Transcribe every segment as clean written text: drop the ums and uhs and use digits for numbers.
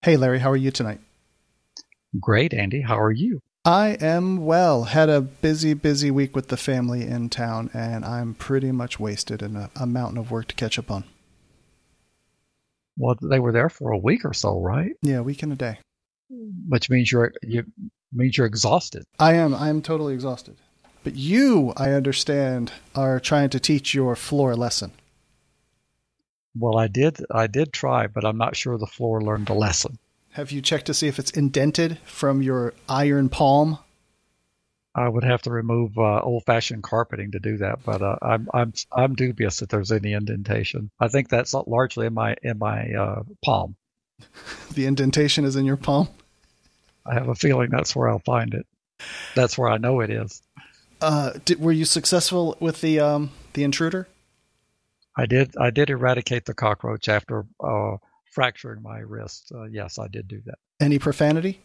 Hey Larry, how are you tonight? Great, Andy. How are you? I am well. Had a busy week with the family in town, and I'm pretty much wasted and a mountain of work to catch up on. Well, they were there for a week or so, right? Yeah, week and a day. Which means you're exhausted. I am totally exhausted. But you, I understand, are trying to teach your floor lesson. Well, I did try, but I'm not sure the floor learned the lesson. Have you checked to see if it's indented from your iron palm? I would have to remove old-fashioned carpeting to do that, but I'm dubious that there's any indentation. I think that's largely in my palm. The indentation is in your palm? I have a feeling that's where I'll find it. That's where I know it is. Were you successful with the intruder? I did eradicate the cockroach after fracturing my wrist. Yes, I did do that. Any profanity?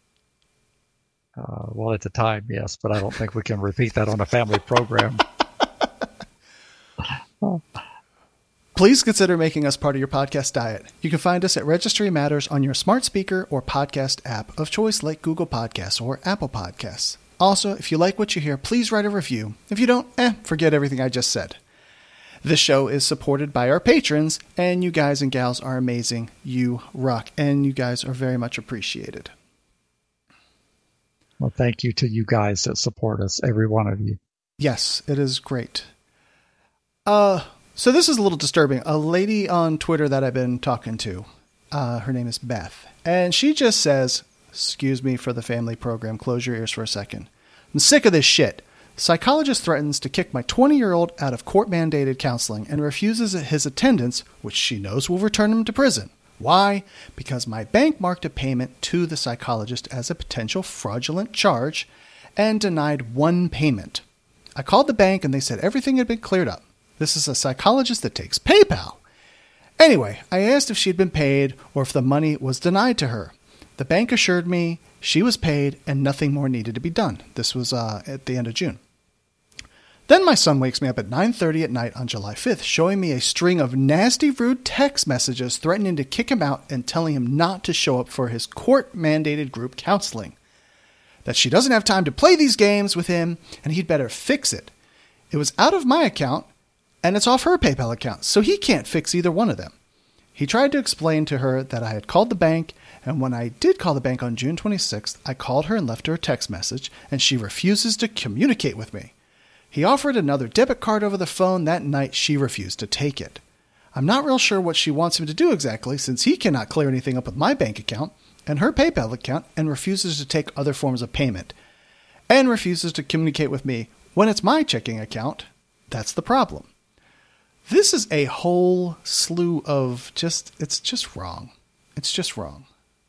Well, at the time, yes, but I don't think we can repeat that on a family program. Please consider making us part of your podcast diet. You can find us at Registry Matters on your smart speaker or podcast app of choice like Google Podcasts or Apple Podcasts. Also, if you like what you hear, please write a review. If you don't, forget everything I just said. This show is supported by our patrons, and you guys and gals are amazing. You rock, and you guys are very much appreciated. Well, thank you to you guys that support us, every one of you. Yes, it is great. So this is a little disturbing. A lady on Twitter that I've been talking to, her name is Beth, and she just says, excuse me for the family program, close your ears for a second. I'm sick of this shit. Psychologist threatens to kick my 20-year-old out of court-mandated counseling and refuses his attendance, which she knows will return him to prison. Why? Because my bank marked a payment to the psychologist as a potential fraudulent charge and denied one payment. I called the bank and they said everything had been cleared up. This is a psychologist that takes PayPal. Anyway, I asked if she'd been paid or if the money was denied to her. The bank assured me she was paid and nothing more needed to be done. This was at the end of June. Then my son wakes me up at 9:30 at night on July 5th, showing me a string of nasty, rude text messages threatening to kick him out and telling him not to show up for his court-mandated group counseling. That she doesn't have time to play these games with him and he'd better fix it. It was out of my account and it's off her PayPal account, so he can't fix either one of them. He tried to explain to her that I had called the bank, and when I did call the bank on June 26th, I called her and left her a text message, and she refuses to communicate with me. He offered another debit card over the phone that night. She refused to take it. I'm not real sure what she wants him to do exactly, since he cannot clear anything up with my bank account and her PayPal account and refuses to take other forms of payment and refuses to communicate with me when it's my checking account. That's the problem. This is a whole slew of it's just wrong. It's just wrong.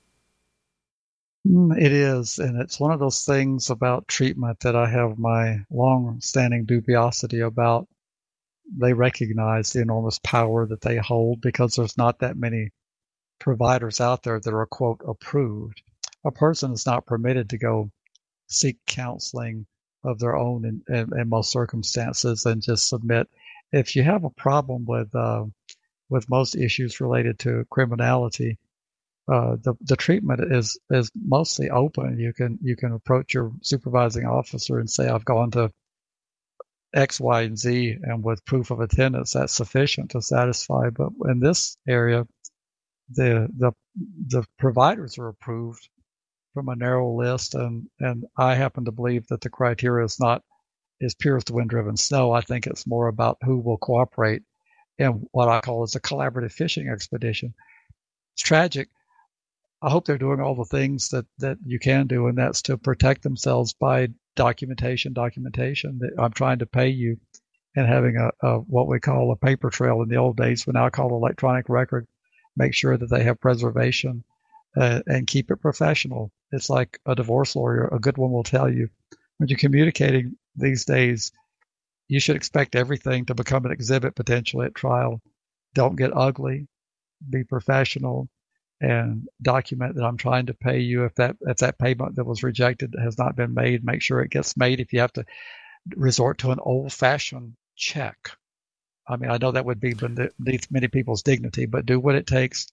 It is, and it's one of those things about treatment that I have my long-standing dubiosity about. They recognize the enormous power that they hold because there's not that many providers out there that are, quote, approved. A person is not permitted to go seek counseling of their own in most circumstances and just submit. If you have a problem with most issues related to criminality, the treatment is mostly open. You can approach your supervising officer and say, I've gone to X, Y, and Z, and with proof of attendance, that's sufficient to satisfy. But in this area, the providers are approved from a narrow list, and I happen to believe that the criteria is not as pure as the wind-driven snow. I think it's more about who will cooperate in what I call as a collaborative fishing expedition. It's tragic. I hope they're doing all the things that you can do, and that's to protect themselves by documentation. I'm trying to pay you and having a what we call a paper trail in the old days, we now call electronic record. Make sure that they have preservation and keep it professional. It's like a divorce lawyer. A good one will tell you when you're communicating these days, you should expect everything to become an exhibit potentially at trial. Don't get ugly. Be professional. And document that I'm trying to pay you. If that payment that was rejected has not been made, make sure it gets made. If you have to resort to an old-fashioned check, I mean, I know that would be beneath many people's dignity, but do what it takes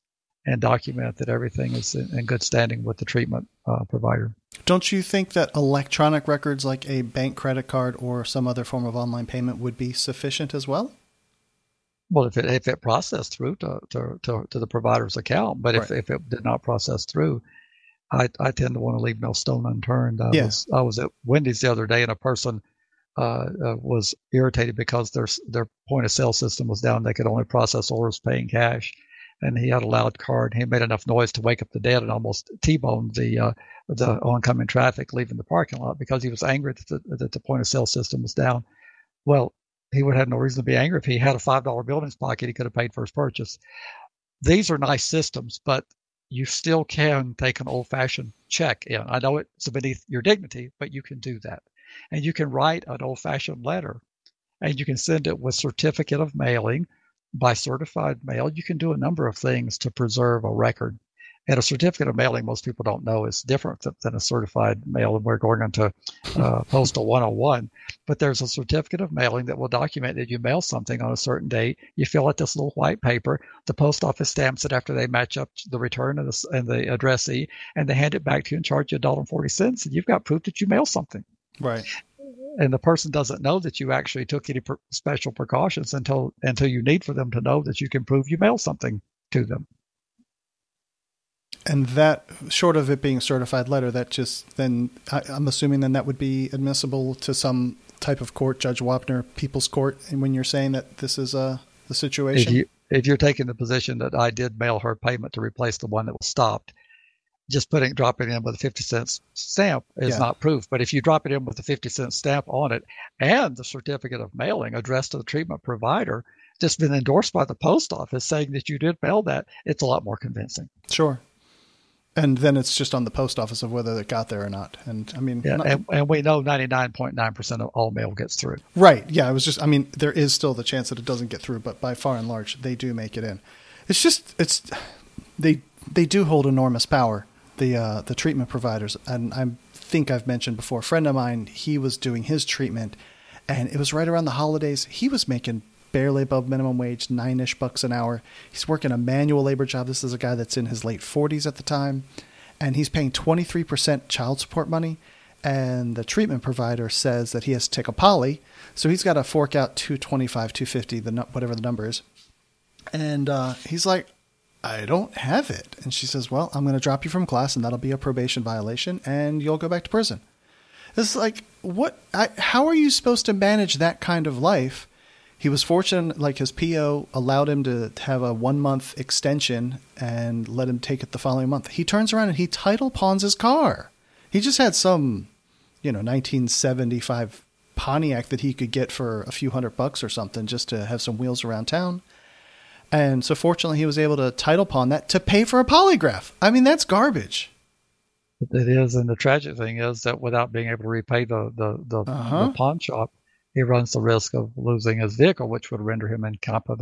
and document that everything is in good standing with the treatment provider. Don't you think that electronic records like a bank credit card or some other form of online payment would be sufficient as well? Well, if it processed through to the provider's account, but if it did not process through, I tend to want to leave no stone unturned. I was at Wendy's the other day, and a person was irritated because their point of sale system was down. They could only process orders paying cash, and he had a loud card. He made enough noise to wake up the dead and almost T-boned the oncoming traffic leaving the parking lot because he was angry that the point of sale system was down. Well, he would have no reason to be angry. If he had a $5 bill in his pocket, he could have paid for his purchase. These are nice systems, but you still can take an old-fashioned check in. I know it's beneath your dignity, but you can do that. And you can write an old-fashioned letter, and you can send it with certificate of mailing by certified mail. You can do a number of things to preserve a record. And a certificate of mailing, most people don't know, is different than a certified mail. And we're going into Postal 101. But there's a certificate of mailing that will document that you mail something on a certain date. You fill out this little white paper. The post office stamps it after they match up the return and the addressee, and they hand it back to you and charge you $1.40. And you've got proof that you mail something. Right. And the person doesn't know that you actually took any special precautions until you need for them to know that you can prove you mail something to them. And that, short of it being a certified letter, that just then, I'm assuming then that would be admissible to some type of court, Judge Wapner, People's Court, and when you're saying that this is the situation? If you're taking the position that I did mail her payment to replace the one that was stopped, just dropping it in with a 50-cent stamp is not proof. But if you drop it in with a 50-cent stamp on it and the certificate of mailing addressed to the treatment provider, just been endorsed by the post office saying that you did mail that, it's a lot more convincing. Sure. And then it's just on the post office of whether it got there or not. And I mean, and we know 99.9% of all mail gets through. Right. Yeah. There is still the chance that it doesn't get through, but by far and large, they do make it in. They do hold enormous power, the treatment providers. And I think I've mentioned before, a friend of mine, he was doing his treatment and it was right around the holidays. He was making barely above minimum wage, $9-ish an hour. He's working a manual labor job. This is a guy that's in his late 40s at the time, and he's paying 23% child support money. And the treatment provider says that he has to take a poly, so he's got to fork out $225, $250, whatever the number is. And he's like, I don't have it. And she says, well, I'm going to drop you from class, and that'll be a probation violation, and you'll go back to prison. It's like, how are you supposed to manage that kind of life? He was fortunate, like his PO allowed him to have a 1-month extension and let him take it the following month. He turns around and he title pawns his car. He just had some, 1975 Pontiac that he could get for a few $100 or something just to have some wheels around town. And so fortunately he was able to title pawn that to pay for a polygraph. I mean, that's garbage. It is. And the tragic thing is that without being able to repay the pawn shop, he runs the risk of losing his vehicle, which would render him incapable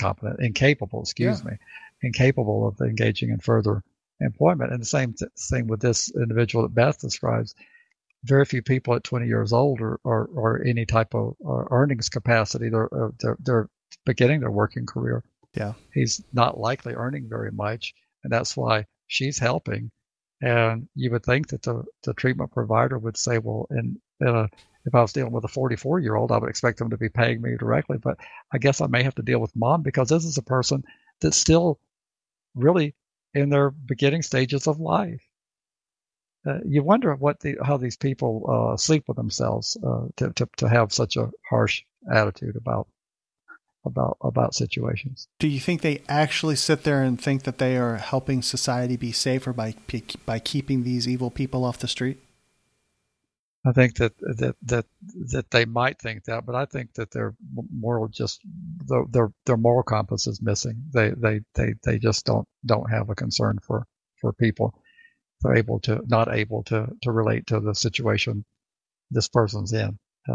of engaging in further employment. And the same thing with this individual that Beth describes. Very few people at 20 years old or any type of earnings capacity. They're beginning their working career. Yeah, he's not likely earning very much, and that's why she's helping. And you would think that the treatment provider would say, well, if I was dealing with a 44-year-old, I would expect them to be paying me directly. But I guess I may have to deal with mom because this is a person that's still really in their beginning stages of life. You wonder how these people sleep with themselves to have such a harsh attitude about situations. Do you think they actually sit there and think that they are helping society be safer by keeping these evil people off the street? I think that they might think that, but I think that their moral their moral compass is missing. They just don't have a concern for people. They're not able to relate to the situation this person's in.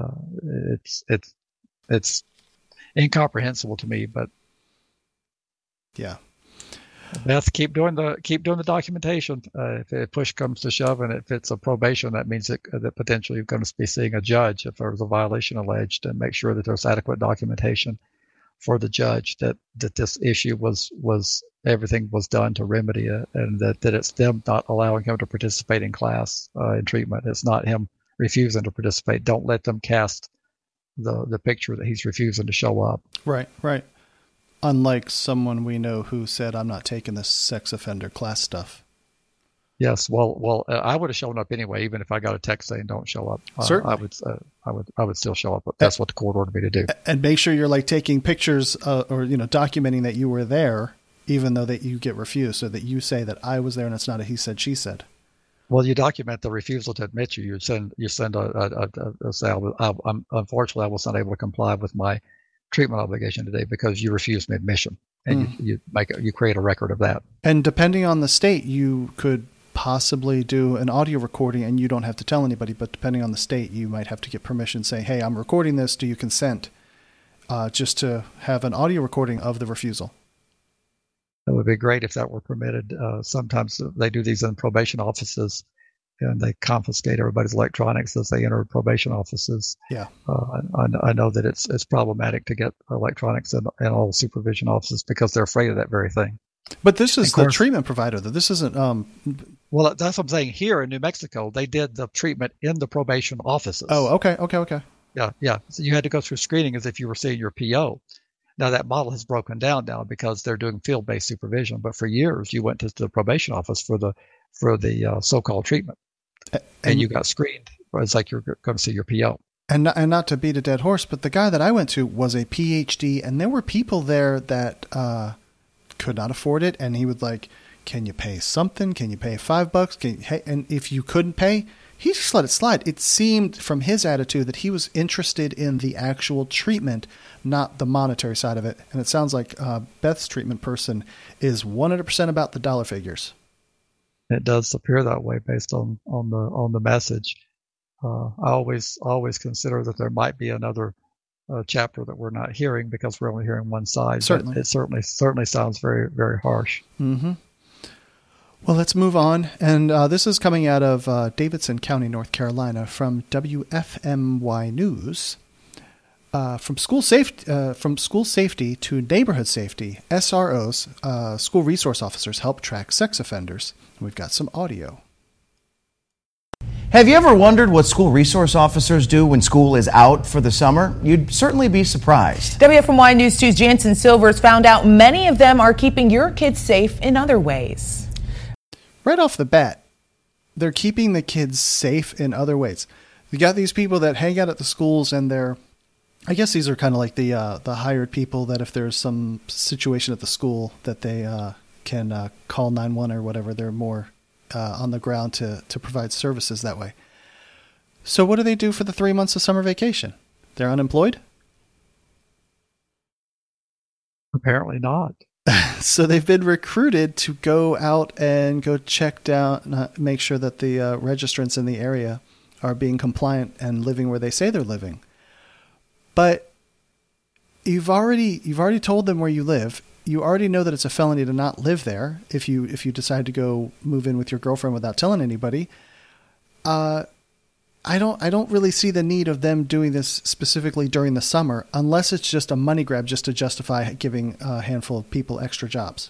It's incomprehensible to me, but yeah. Beth, keep doing the documentation. If push comes to shove and if it's a probation, that means that potentially you're going to be seeing a judge if there was a violation alleged, and make sure that there's adequate documentation for the judge that this issue was everything was done to remedy it, and that it's them not allowing him to participate in class in treatment. It's not him refusing to participate. Don't let them cast the picture that he's refusing to show up. Right. Unlike someone we know who said, "I'm not taking this sex offender class stuff." Yes, well, I would have shown up anyway, even if I got a text saying don't show up. Certainly, I would still show up. But that's what the court ordered me to do. And make sure you're like taking pictures or documenting that you were there, even though that you get refused, so that you say that I was there and it's not a he said she said. Well, you document the refusal to admit you. You send say, unfortunately, I was not able to comply with my treatment obligation today because you refused me admission, and you create a record of that. And depending on the state, you could possibly do an audio recording, and you don't have to tell anybody. But depending on the state, you might have to get permission. Say, hey, I'm recording this. Do you consent? Just to have an audio recording of the refusal. It would be great if that were permitted. Sometimes they do these in probation offices, and they confiscate everybody's electronics as they enter probation offices. Yeah, I know that it's problematic to get electronics in all supervision offices because they're afraid of that very thing. But this is the treatment provider, though. This isn't. Well, that's what I'm saying. Here in New Mexico, they did the treatment in the probation offices. Oh, okay. Yeah. So you had to go through screening as if you were seeing your PO. Now that model has broken down now because they're doing field-based supervision. But for years, you went to the probation office for the so-called treatment, and you got screened. It's like you're going to see your PO. And not to beat a dead horse, but the guy that I went to was a PhD, and there were people there that could not afford it, and he would like, can you pay something? Can you pay $5? And if you couldn't pay, he just let it slide. It seemed from his attitude that he was interested in the actual treatment, not the monetary side of it. And it sounds like Beth's treatment person is 100% about the dollar figures. It does appear that way based on the message. I always consider that there might be another chapter that we're not hearing because we're only hearing one side. Certainly. But it certainly sounds very, very harsh. Mm-hmm. Well, let's move on. And this is coming out of Davidson County, North Carolina, from WFMY News. From school safety to neighborhood safety, SROs, school resource officers, help track sex offenders. We've got some audio. Have you ever wondered what school resource officers do when school is out for the summer? You'd certainly be surprised. WFMY News 2's Jansen Silvers found out many of them are keeping your kids safe in other ways. Right off the bat, they're keeping the kids safe in other ways. You got these people that hang out at the schools, and I guess these are kind of like the hired people that if there's some situation at the school that they can call 911 or whatever, they're more on the ground to provide services that way. So what do they do for the 3 months of summer vacation? They're unemployed? Apparently not. So they've been recruited to go out and go check down, make sure that the registrants in the area are being compliant and living where they say they're living. But you've already told them where you live. You already know that it's a felony to not live there if you decide to go move in with your girlfriend without telling anybody. I don't really see the need of them doing this specifically during the summer, unless it's just a money grab just to justify giving a handful of people extra jobs.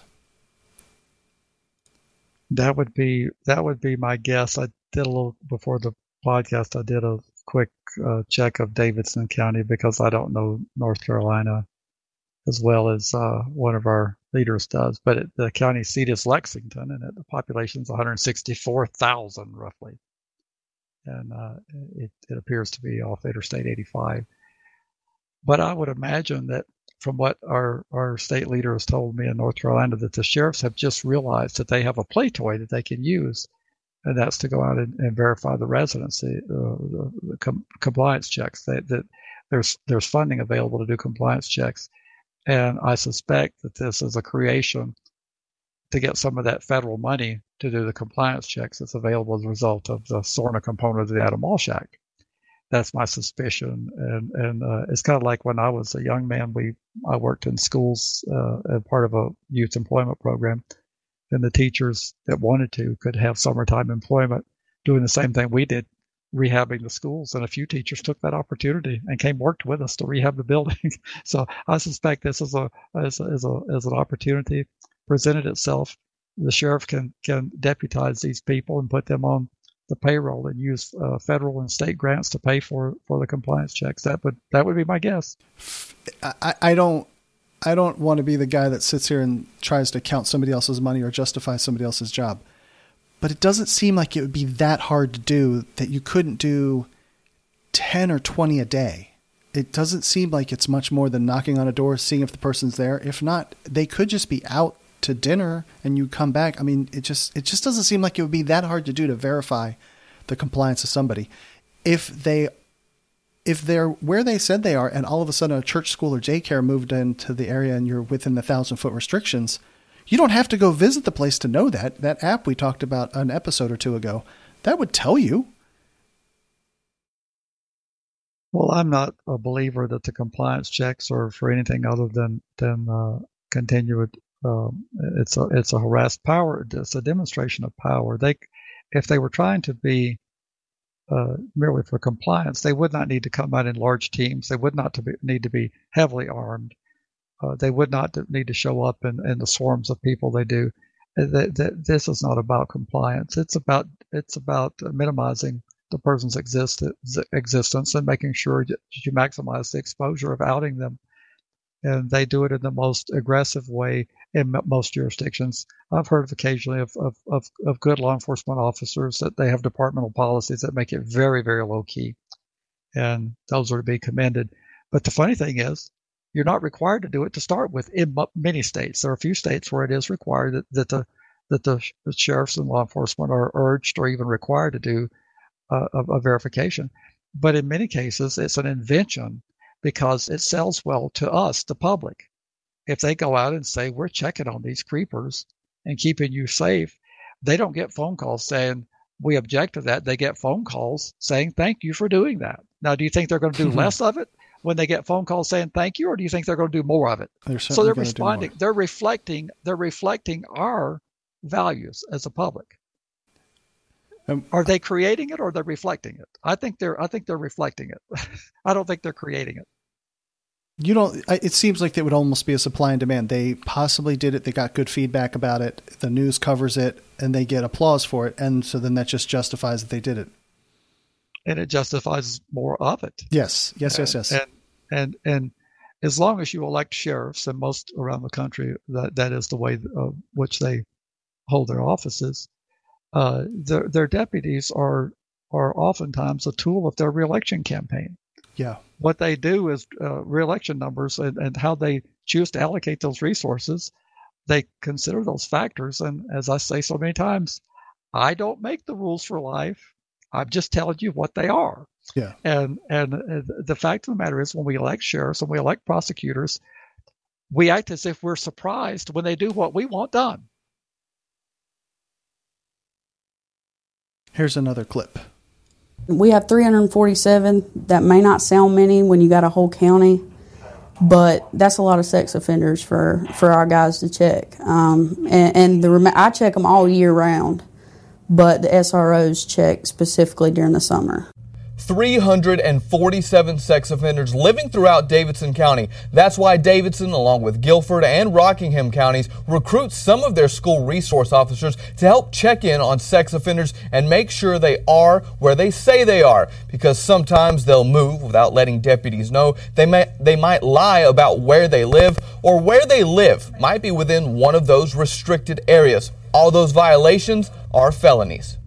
That would be my guess. I did a little before the podcast. I did a quick check of Davidson County because I don't know North Carolina as well as one of our leaders does. But the county seat is Lexington, and the population is 164,000 roughly. And it appears to be off Interstate 85. But I would imagine that from what our state leader has told me in North Carolina, that the sheriffs have just realized that they have a play toy that they can use, and that's to go out and verify the residency, the compliance checks. That there's funding available to do compliance checks. And I suspect that this is a creation to get some of that federal money to do the compliance checks that's available as a result of the SORNA component of the Adam Walsh Act. That's my suspicion. And it's kind of like when I was a young man, I worked in schools as part of a youth employment program, and the teachers that wanted to could have summertime employment doing the same thing we did rehabbing the schools, and a few teachers took that opportunity and worked with us to rehab the building. So I suspect this is as an opportunity presented itself. The sheriff can deputize these people and put them on the payroll and use federal and state grants to pay for the compliance checks. That would be my guess. I don't want to be the guy that sits here and tries to count somebody else's money or justify somebody else's job. But it doesn't seem like it would be that hard to do that you couldn't do 10 or 20 a day. It doesn't seem like it's much more than knocking on a door, seeing if the person's there. If not, they could just be out to dinner and you come back. I mean, it just doesn't seem like it would be that hard to do to verify the compliance of somebody. If they're where they said they are and all of a sudden a church, school, or daycare moved into the area and you're within the 1,000-foot restrictions, you don't have to go visit the place to know that. That app we talked about an episode or two ago, that would tell you. Well, I'm not a believer that the compliance checks are for anything other than continued. It's a harassed power. It's a demonstration of power. If they were trying to be merely for compliance, they would not need to come out in large teams. They would not need to be heavily armed. They would not need to show up in the swarms of people they do. This is not about compliance. It's about minimizing the person's existence and making sure that you maximize the exposure of outing them. And they do it in the most aggressive way in most jurisdictions. I've heard occasionally of good law enforcement officers that they have departmental policies that make it very, very low key. And those are to be commended. But the funny thing is, you're not required to do it to start with in many states. There are a few states where it is required that the sheriffs and law enforcement are urged or even required to do a verification. But in many cases, it's an invention because it sells well to us, the public. If they go out and say, we're checking on these creepers and keeping you safe, they don't get phone calls saying, we object to that. They get phone calls saying, thank you for doing that. Now, do you think they're going to do less of it when they get phone calls saying thank you, or do you think they're going to do more of it? So they're responding. They're reflecting our values as a public. Are they creating it or are they reflecting it? I think they're reflecting it. I don't think they're creating it. It seems like it would almost be a supply and demand. They possibly did it. They got good feedback about it. The news covers it and they get applause for it. And so then that just justifies that they did it. And it justifies more of it. Yes. And as long as you elect sheriffs, and most around the country, that is the way which they hold their offices, their deputies are oftentimes a tool of their reelection campaign. Yeah. What they do is reelection numbers and how they choose to allocate those resources. They consider those factors. And as I say so many times, I don't make the rules for life. I'm just telling you what they are. Yeah. And the fact of the matter is, when we elect sheriffs and we elect prosecutors, we act as if we're surprised when they do what we want done. Here's another clip. We have 347. That may not sound many when you got a whole county, but that's a lot of sex offenders for our guys to check. I check them all year round, but the SROs check specifically during the summer. 347 sex offenders living throughout Davidson County. That's why Davidson, along with Guilford and Rockingham counties, recruits some of their school resource officers to help check in on sex offenders and make sure they are where they say they are, because sometimes they'll move without letting deputies know. They might lie about where they live, or where they live might be within one of those restricted areas. All those violations are felonies.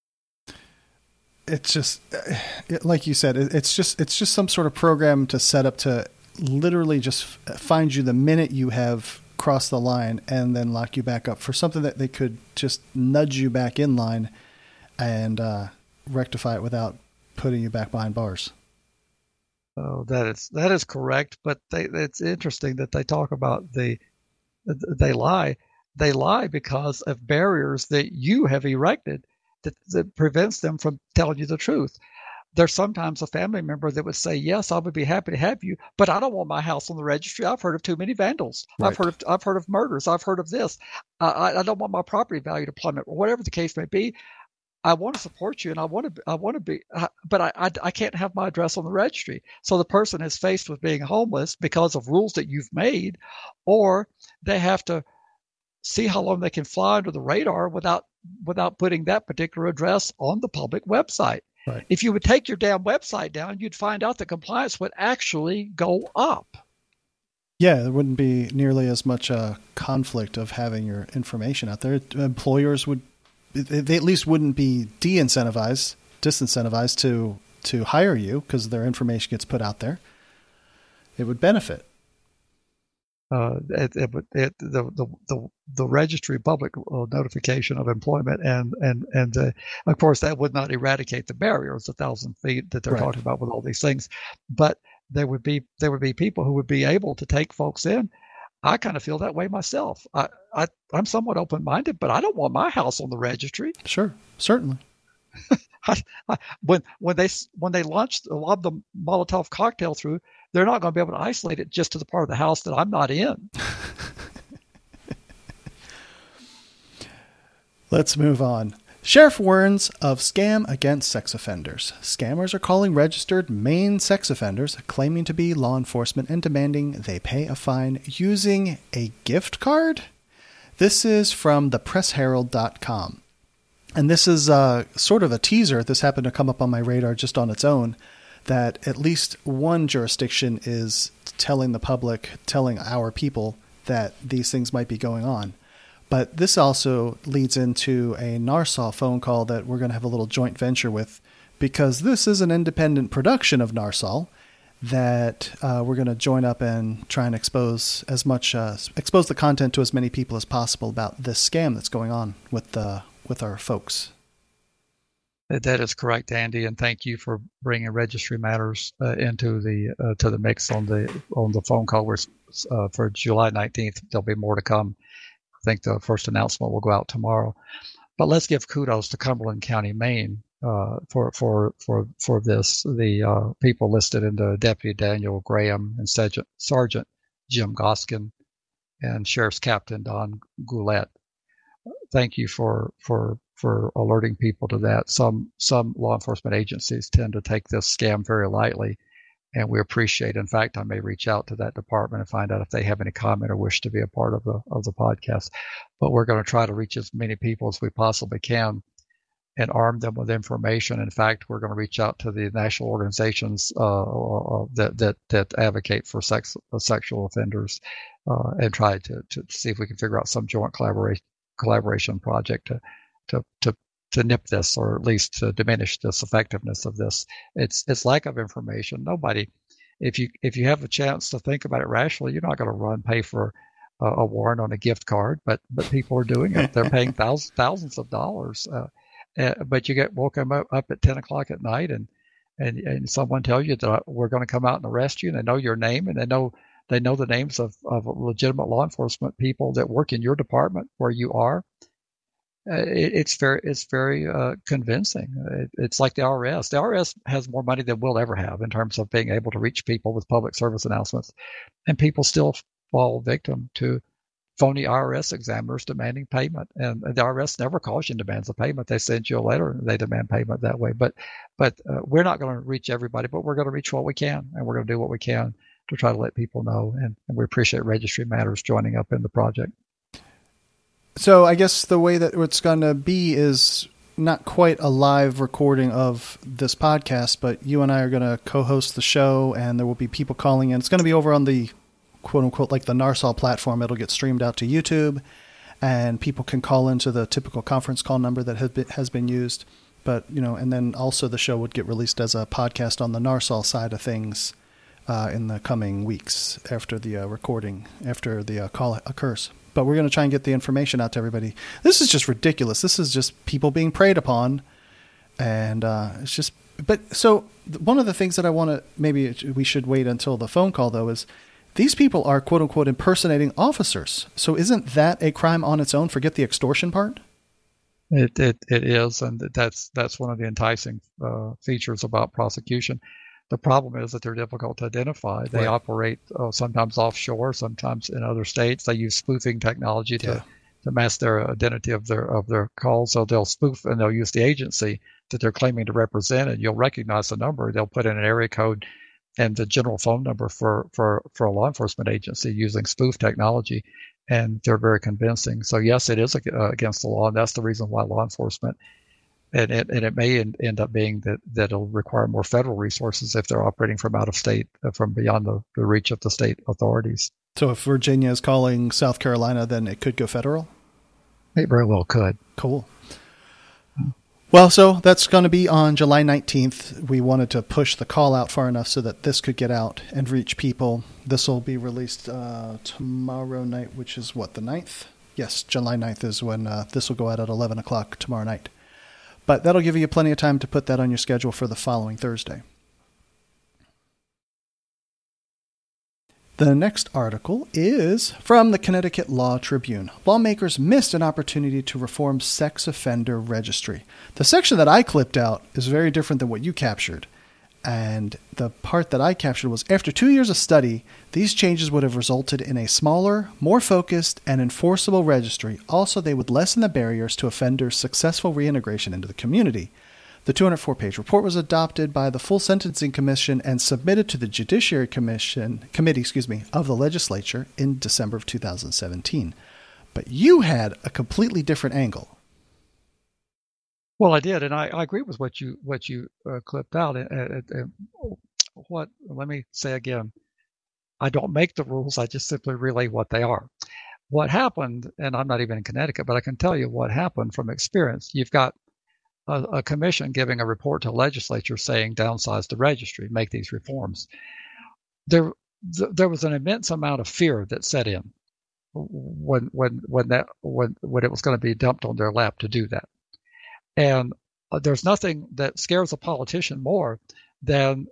It's just, like you said, it's just some sort of program to set up to literally just find you the minute you have crossed the line and then lock you back up for something that they could just nudge you back in line and rectify it without putting you back behind bars. Oh, that is correct. But it's interesting that they talk about they lie. They lie because of barriers that you have erected that prevents them from telling you the truth. There's sometimes a family member that would say, yes, I would be happy to have you, but I don't want my house on the registry. I've heard of too many vandals. Right. I've heard of murders. I've heard of this. I don't want my property value to plummet, or whatever the case may be. I want to support you, and I want to be, but I can't have my address on the registry. So the person is faced with being homeless because of rules that you've made, or they have to see how long they can fly under the radar without putting that particular address on the public website. Right. If you would take your damn website down, you'd find out that compliance would actually go up. Yeah, there wouldn't be nearly as much conflict of having your information out there. Employers they at least wouldn't be disincentivized to hire you because their information gets put out there. It would benefit. The registry public notification of employment and of course that would not eradicate the barriers 1,000 feet that they're talking about with all these things, but there would be people who would be able to take folks in. I kind of feel that way myself. I'm somewhat open-minded, but I don't want my house on the registry. Sure, certainly. When they launch the Molotov cocktail through, they're not going to be able to isolate it just to the part of the house that I'm not in. Let's move on. Sheriff warns of scam against sex offenders. Scammers are calling registered Maine sex offenders, claiming to be law enforcement and demanding they pay a fine using a gift card. This is from thepressherald.com. And this is sort of a teaser. This happened to come up on my radar just on its own, that at least one jurisdiction is telling our people that these things might be going on. But this also leads into a NARSOL phone call that we're going to have a little joint venture with, because this is an independent production of NARSOL that we're going to join up and try and expose the content to as many people as possible about this scam that's going on with our folks. That is correct, Andy, and thank you for bringing Registry Matters into the mix on the phone call. For July 19th. There'll be more to come. I think the first announcement will go out tomorrow. But let's give kudos to Cumberland County, Maine, for this. The people listed in the Deputy Daniel Graham and Sergeant Jim Goskin and Sheriff's Captain Don Goulette. Thank you for alerting people to that. Some law enforcement agencies tend to take this scam very lightly, and we appreciate. In fact, I may reach out to that department and find out if they have any comment or wish to be a part of the podcast. But we're going to try to reach as many people as we possibly can and arm them with information. In fact, we're going to reach out to the national organizations that advocate for sexual offenders and try to see if we can figure out some joint collaboration project to nip this, or at least to diminish this effectiveness of this. It's lack of information. Nobody, if you have a chance to think about it rationally, you're not going to pay for a warrant on a gift card, but people are doing it. They're paying thousands of dollars. But you get woken up at 10 o'clock at night and someone tell you that we're going to come out and arrest you, and they know your name, and they know the names of legitimate law enforcement people that work in your department where you are. It's very convincing. It's like the IRS. The IRS has more money than we'll ever have in terms of being able to reach people with public service announcements, and people still fall victim to phony IRS examiners demanding payment. And the IRS never calls you and demands a payment. They send you a letter and they demand payment that way. But we're not going to reach everybody, but we're going to reach what we can, and we're going to do what we can to try to let people know. And we appreciate Registry Matters joining up in the project. So I guess the way that it's going to be is not quite a live recording of this podcast, but you and I are going to co-host the show, and there will be people calling in. It's going to be over on the quote-unquote like the NARSOL platform. It'll get streamed out to YouTube, and people can call into the typical conference call number that has been used. But, and then also the show would get released as a podcast on the NARSOL side of things in the coming weeks after the recording, after the call occurs. But we're going to try and get the information out to everybody. This is just ridiculous. This is just people being preyed upon. And it's just, but so one of the things that I want to, maybe we should wait until the phone call though, is these people are quote unquote impersonating officers. So isn't that a crime on its own? Forget the extortion part. It is. And that's one of the enticing features about prosecution. The problem is that they're difficult to identify. They operate sometimes offshore, sometimes in other states. They use spoofing technology to mask their identity of their calls. So they'll spoof and they'll use the agency that they're claiming to represent, and you'll recognize the number. They'll put in an area code and the general phone number for a law enforcement agency using spoof technology, and they're very convincing. So yes, it is against the law, and that's the reason why law enforcement, and it may end up being that it'll require more federal resources if they're operating from out of state, from beyond the reach of the state authorities. So if Virginia is calling South Carolina, then it could go federal? It very well could. Cool. Well, so that's going to be on July 19th. We wanted to push the call out far enough so that this could get out and reach people. This will be released tomorrow night, which is what, the 9th? Yes, July 9th is when this will go out at 11 o'clock tomorrow night. But that'll give you plenty of time to put that on your schedule for the following Thursday. The next article is from the Connecticut Law Tribune. Lawmakers missed an opportunity to reform sex offender registry. The section that I clipped out is very different than what you captured. And the part that I captured was, after 2 years of study, these changes would have resulted in a smaller, more focused, and enforceable registry. Also, they would lessen the barriers to offenders' successful reintegration into the community. The 204-page report was adopted by the full Sentencing Commission and submitted to the Judiciary Committee of the legislature in December of 2017. But you had a completely different angle. Well, I did, and I agree with what you clipped out. Let me say again, I don't make the rules. I just simply relay what they are. What happened, and I'm not even in Connecticut, but I can tell you what happened from experience. You've got a commission giving a report to the legislature saying downsize the registry, make these reforms. There was an immense amount of fear that set in when it was going to be dumped on their lap to do that. And there's nothing that scares a politician more than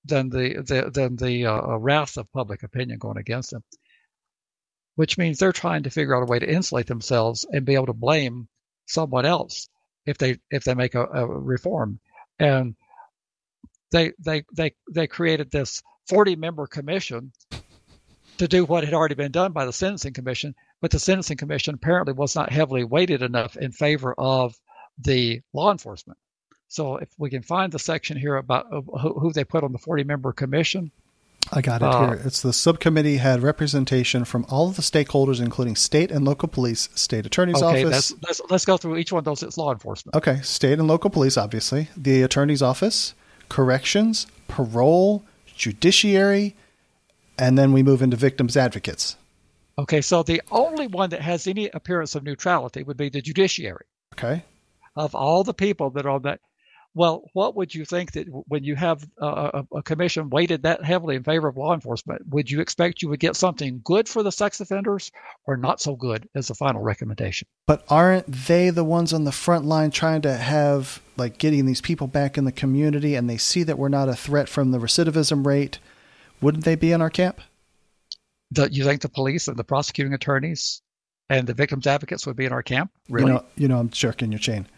the wrath of public opinion going against them, which means they're trying to figure out a way to insulate themselves and be able to blame someone else if they make a reform. And they created this 40-member commission to do what had already been done by the Sentencing Commission, but the Sentencing Commission apparently was not heavily weighted enough in favor of the law enforcement. So if we can find the section here about who they put on the 40-member commission. I got it here. It's the subcommittee had representation from all of the stakeholders, including state and local police, state attorney's office. Let's go through each one of those. It's law enforcement. Okay, state and local police, obviously. The attorney's office, corrections, parole, judiciary, and then we move into victims advocates. Okay, so the only one that has any appearance of neutrality would be the judiciary. Okay. Of all the people that are on that. Well, what would you think that when you have a commission weighted that heavily in favor of law enforcement, would you expect you would get something good for the sex offenders or not so good as a final recommendation? But aren't they the ones on the front line trying to have, like, getting these people back in the community, and they see that we're not a threat from the recidivism rate? Wouldn't they be in our camp? You think the police and the prosecuting attorneys and the victims advocates would be in our camp? Really? You know I'm jerking your chain.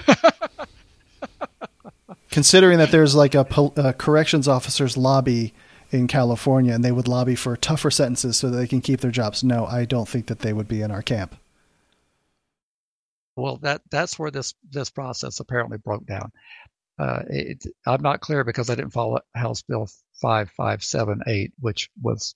Considering that there's like a corrections officers lobby in California, and they would lobby for tougher sentences so that they can keep their jobs. No, I don't think that they would be in our camp. Well, that's where this process apparently broke down. I'm not clear because I didn't follow House Bill 5578, which was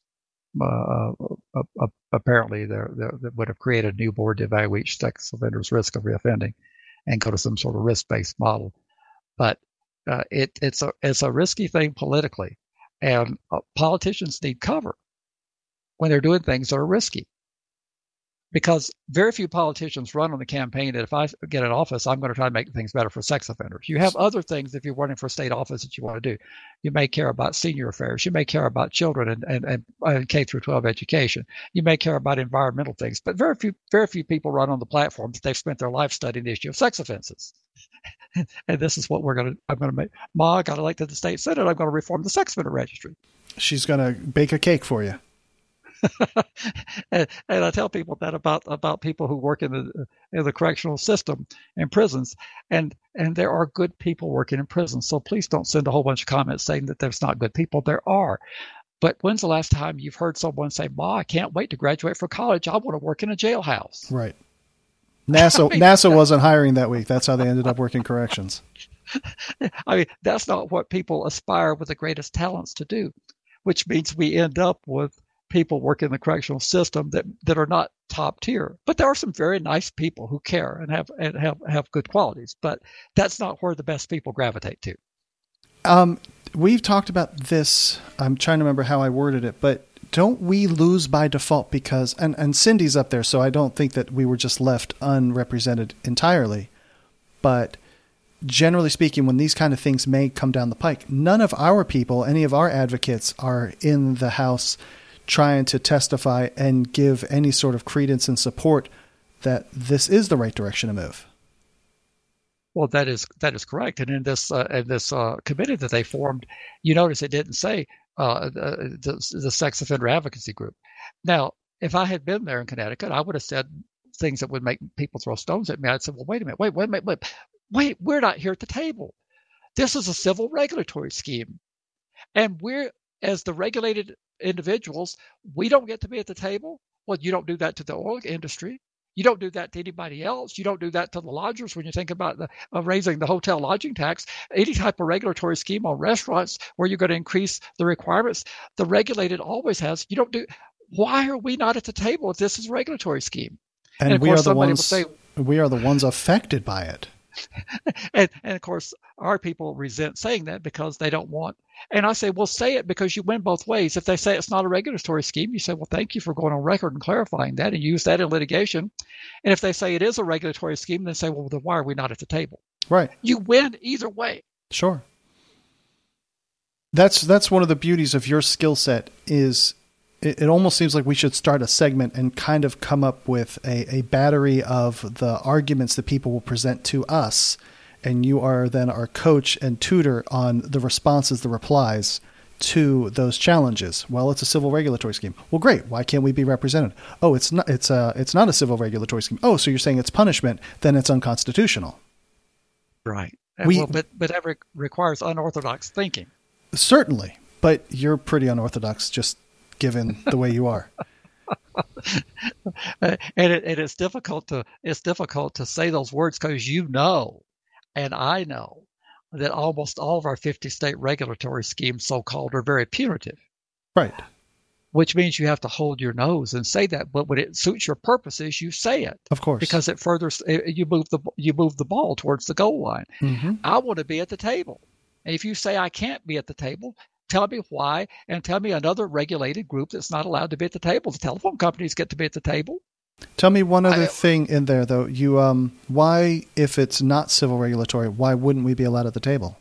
apparently that would have created a new board to evaluate sex offenders' risk of reoffending and go to some sort of risk-based model. But it's a risky thing politically, and politicians need cover when they're doing things that are risky. Because very few politicians run on the campaign that if I get in office, I'm going to try to make things better for sex offenders. You have other things if you're running for state office that you want to do. You may care about senior affairs. You may care about children and K through 12 education. You may care about environmental things. But very few people run on the platform that they've spent their life studying the issue of sex offenses. And this is what I'm going to make. Ma got elected to the state senate. I'm going to reform the sex offender registry. She's going to bake a cake for you. and I tell people that about people who work in the correctional system in prisons, and there are good people working in prisons. So please don't send a whole bunch of comments saying that there's not good people. There are. But when's the last time you've heard someone say, "Ma, I can't wait to graduate from college. I want to work in a jailhouse"? Right. NASA wasn't hiring that week. That's how they ended up working corrections. I mean, that's not what people aspire with the greatest talents to do, which means we end up with people working in the correctional system that are not top tier. But there are some very nice people who care and have good qualities. But that's not where the best people gravitate to. We've talked about this. I'm trying to remember how I worded it, but don't we lose by default because, and Cindy's up there, so I don't think that we were just left unrepresented entirely. But generally speaking, when these kind of things may come down the pike, none of our people, any of our advocates are in the House trying to testify and give any sort of credence and support that this is the right direction to move. Well, that is correct. And in this committee that they formed, you notice it didn't say the sex offender advocacy group. Now, if I had been there in Connecticut, I would have said things that would make people throw stones at me. I'd say, well, wait a minute, wait, we're not here at the table. This is a civil regulatory scheme. And we're, as the regulated individuals, we don't get to be at the table. Well, you don't do that to the oil industry. You don't do that to anybody else. You don't do that to the lodgers when you think about raising the hotel lodging tax. Any type of regulatory scheme on restaurants where you're going to increase the requirements, the regulated always has. You don't do. Why are we not at the table if this is a regulatory scheme? And we are the ones. We are the ones affected by it. and of course, our people resent saying that because they don't want. And I say, well, say it because you win both ways. If they say it's not a regulatory scheme, you say, well, thank you for going on record and clarifying that and use that in litigation. And if they say it is a regulatory scheme, then say, well, then why are we not at the table? Right. You win either way. Sure. That's one of the beauties of your skill set is it almost seems like we should start a segment and kind of come up with a battery of the arguments that people will present to us. And you are then our coach and tutor on the responses, the replies to those challenges. Well, it's a civil regulatory scheme. Well, great. Why can't we be represented? Oh, it's not a civil regulatory scheme. Oh, so you're saying it's punishment, then it's unconstitutional. Right. But that requires unorthodox thinking. Certainly. But you're pretty unorthodox just given the way you are. And it's difficult to say those words because you know, and I know, that almost all of our 50 state regulatory schemes, so-called, are very punitive. Right. Which means you have to hold your nose and say that. But when it suits your purposes, you say it. Of course. Because it furthers, you move the ball towards the goal line. Mm-hmm. I want to be at the table. And if you say I can't be at the table, tell me why, and tell me another regulated group that's not allowed to be at the table. The telephone companies get to be at the table. Tell me one other thing in there, though. You, why, if it's not civil regulatory, why wouldn't we be allowed at the table?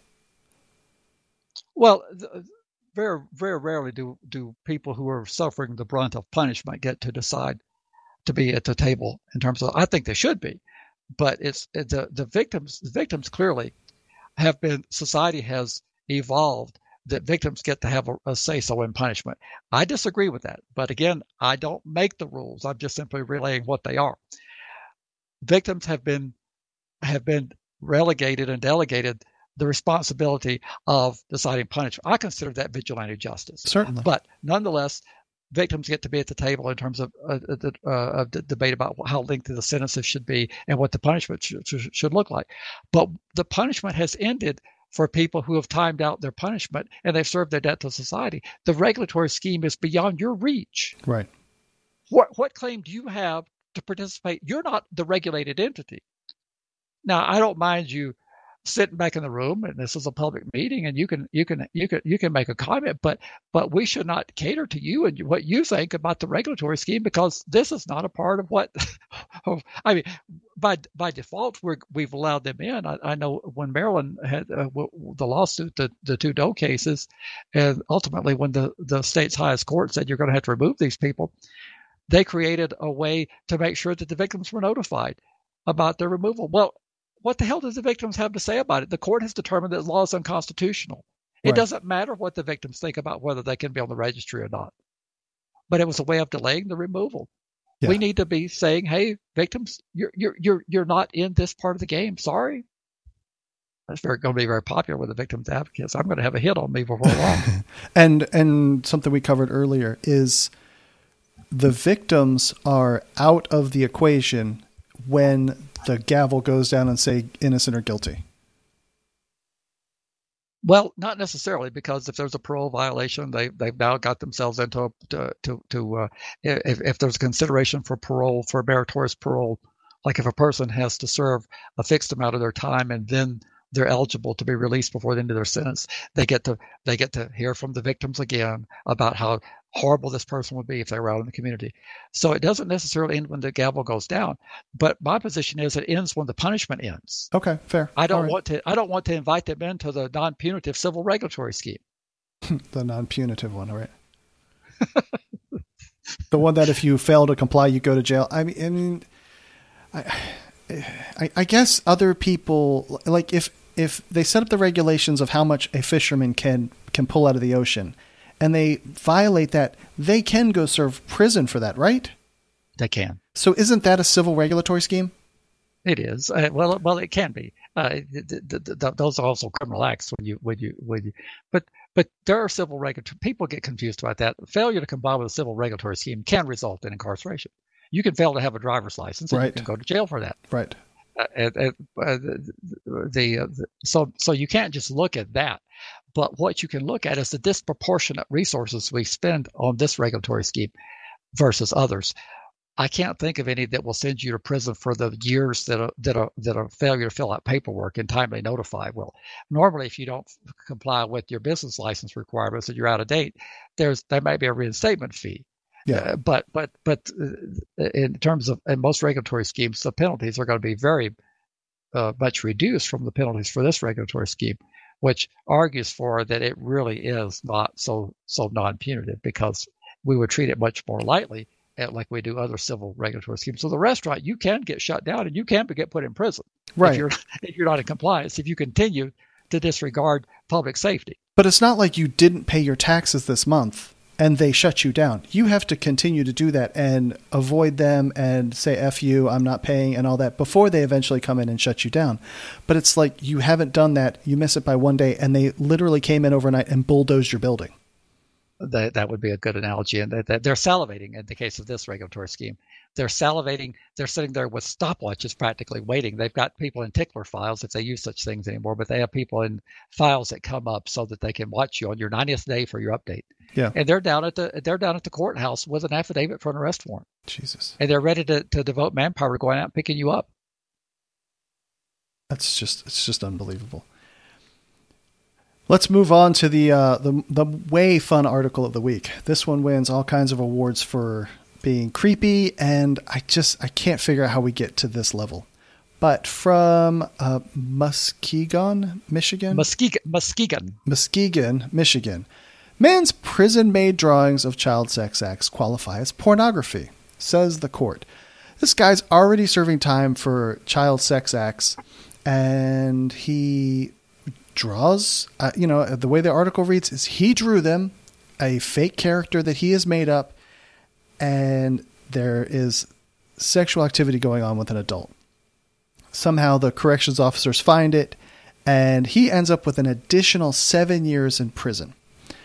Well, very, very rarely do people who are suffering the brunt of punishment get to decide to be at the table. In terms of, I think they should be, but it's the victims. The victims clearly have been. Society has evolved that victims get to have a say-so in punishment. I disagree with that. But again, I don't make the rules. I'm just simply relaying what they are. Victims have been relegated and delegated the responsibility of deciding punishment. I consider that vigilante justice. Certainly. But nonetheless, victims get to be at the table in terms of the debate about how lengthy the sentences should be and what the punishment should look like. But the punishment has ended for people who have timed out their punishment and they've served their debt to society. The regulatory scheme is beyond your reach. Right. What claim do you have to participate? You're not the regulated entity. Now, I don't mind you sitting back in the room, and this is a public meeting, and you can make a comment, but we should not cater to you and what you think about the regulatory scheme, because this is not a part of what. I mean, by default, we've allowed them in. I know when Maryland had the lawsuit, the two Doe cases, and ultimately when the state's highest court said you're going to have to remove these people, they created a way to make sure that the victims were notified about their removal. Well, what the hell does the victims have to say about it? The court has determined that the law is unconstitutional. It doesn't matter what the victims think about whether they can be on the registry or not. But it was a way of delaying the removal. Yeah. We need to be saying, "Hey, victims, you're not in this part of the game. Sorry." That's going to be very popular with the victims advocates. I'm going to have a hit on me before long. And something we covered earlier is the victims are out of the equation when the gavel goes down and say innocent or guilty? Well, not necessarily, because if there's a parole violation, they've now got themselves into if there's consideration for parole, for meritorious parole, like if a person has to serve a fixed amount of their time and then they're eligible to be released before the end of their sentence, they get to hear from the victims again about how horrible this person would be if they were out in the community. So it doesn't necessarily end when the gavel goes down, but my position is it ends when the punishment ends. Okay, fair. I don't want to invite them into the non-punitive civil regulatory scheme. The non-punitive one, right? The one that if you fail to comply, you go to jail. I guess other people, like if they set up the regulations of how much a fisherman can pull out of the ocean, and they violate that, they can go serve prison for that, right? They can. So isn't that a civil regulatory scheme? It is. Well, it can be. Those are also criminal acts when you. But there are civil regulatory. People get confused about that. Failure to comply with a civil regulatory scheme can result in incarceration. You can fail to have a driver's license, and you can go to jail for that. Right. So you can't just look at that. But what you can look at is the disproportionate resources we spend on this regulatory scheme versus others. I can't think of any that will send you to prison for the years that are failure to fill out paperwork and timely notify. Well, normally if you don't comply with your business license requirements and you're out of date, there might be a reinstatement fee. Yeah. But in terms of in most regulatory schemes, the penalties are going to be very much reduced from the penalties for this regulatory scheme, which argues for that it really is not so non-punitive, because we would treat it much more lightly like we do other civil regulatory schemes. So the restaurant, you can get shut down and you can get put in prison, right, if you're not in compliance, if you continue to disregard public safety. But it's not like you didn't pay your taxes this month and they shut you down. You have to continue to do that and avoid them and say, F you, I'm not paying and all that before they eventually come in and shut you down. But it's like you haven't done that. You miss it by one day and they literally came in overnight and bulldozed your building. That would be a good analogy. And they're salivating in the case of this regulatory scheme. They're salivating. They're sitting there with stopwatches practically waiting. They've got people in tickler files, if they use such things anymore, but they have people in files that come up so that they can watch you on your 90th day for your update. Yeah. And they're down at the courthouse with an affidavit for an arrest warrant. Jesus. And they're ready to devote manpower going out and picking you up. It's just unbelievable. Let's move on to the way fun article of the week. This one wins all kinds of awards for being creepy, and I can't figure out how we get to this level. But from Muskegon, Michigan? Muskegon, Michigan. Man's prison-made drawings of child sex acts qualify as pornography, says the court. This guy's already serving time for child sex acts, and he draws, the way the article reads is he drew them, a fake character that he has made up, and there is sexual activity going on with an adult. Somehow the corrections officers find it, and he ends up with an additional 7 years in prison.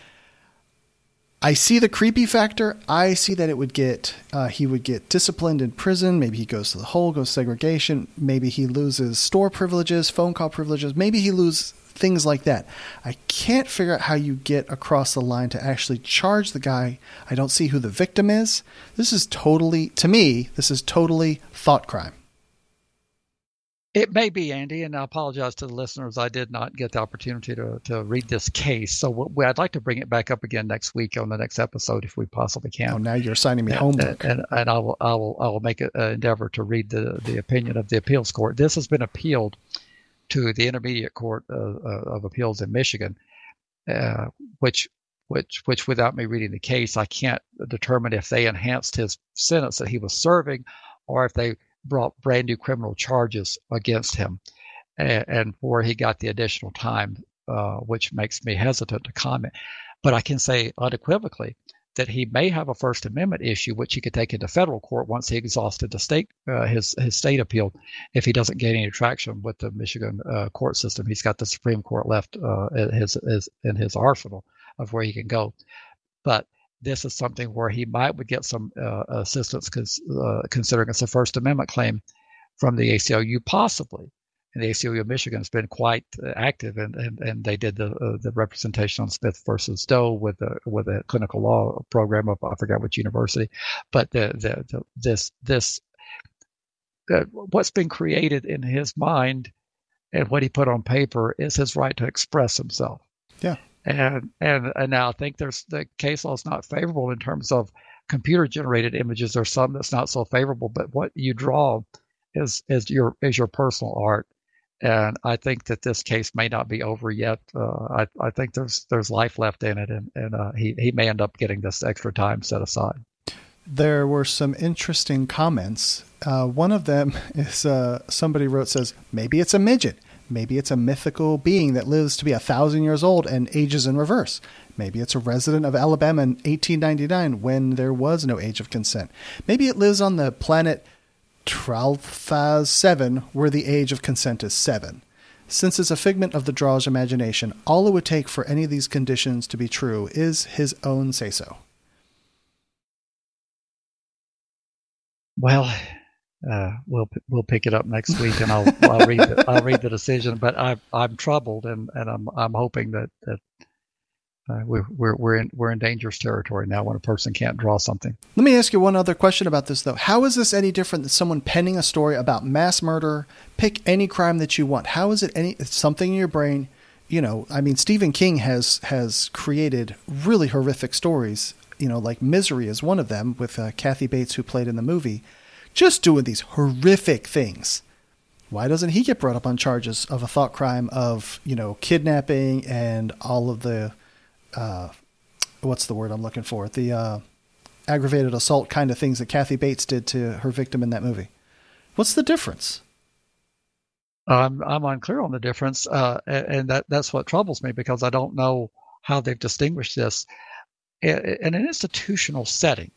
I see the creepy factor. I see that he would get disciplined in prison. Maybe he goes to the hole, goes to segregation. Maybe he loses store privileges, phone call privileges. Maybe he loses things like that. I can't figure out how you get across the line to actually charge the guy. I don't see who the victim is. This is totally thought crime. It may be, Andy, and I apologize to the listeners. I did not get the opportunity to read this case. So I'd like to bring it back up again next week on the next episode if we possibly can. Oh, now you're assigning me homework. And I will make an endeavor to read the opinion of the appeals court. This has been appealed to the Intermediate Court of Appeals in Michigan, which without me reading the case, I can't determine if they enhanced his sentence that he was serving or if they brought brand new criminal charges against him and where he got the additional time, which makes me hesitant to comment. But I can say unequivocally that he may have a First Amendment issue, which he could take into federal court once he exhausted the state his state appeal. If he doesn't gain any traction with the Michigan court system, he's got the Supreme Court left in his arsenal of where he can go. But this is something where he would get some assistance, considering it's a First Amendment claim from the ACLU, possibly. And the ACLU of Michigan has been quite active, and they did the representation on Smith versus Doe with a clinical law program of I forgot which university, but what's been created in his mind and what he put on paper is his right to express himself. Yeah. And now I think the case law is not favorable in terms of computer generated images. There's some that's not so favorable, but what you draw is your personal art. And I think that this case may not be over yet. I think there's life left in it, and he may end up getting this extra time set aside. There were some interesting comments. One of them is somebody says, maybe it's a midget. Maybe it's a mythical being that lives to be 1,000 years old and ages in reverse. Maybe it's a resident of Alabama in 1899 when there was no age of consent. Maybe it lives on the planet Tralfaz 7 where the age of consent is 7. Since it's a figment of the drawer's imagination, all it would take for any of these conditions to be true is his own say-so. Well, we'll pick it up next week, and I'll read the decision. But I'm troubled, and I'm hoping that we're in dangerous territory now when a person can't draw something. Let me ask you one other question about this, though. How is this any different than someone penning a story about mass murder? Pick any crime that you want. How is it it's something in your brain? I mean, Stephen King has created really horrific stories. Like Misery is one of them with Kathy Bates, who played in the movie, just doing these horrific things. Why doesn't he get brought up on charges of a thought crime of, kidnapping and all of the, what's the word I'm looking for? The aggravated assault kind of things that Kathy Bates did to her victim in that movie. What's the difference? I'm unclear on the difference, and that's what troubles me, because I don't know how they've distinguished this. In an institutional setting,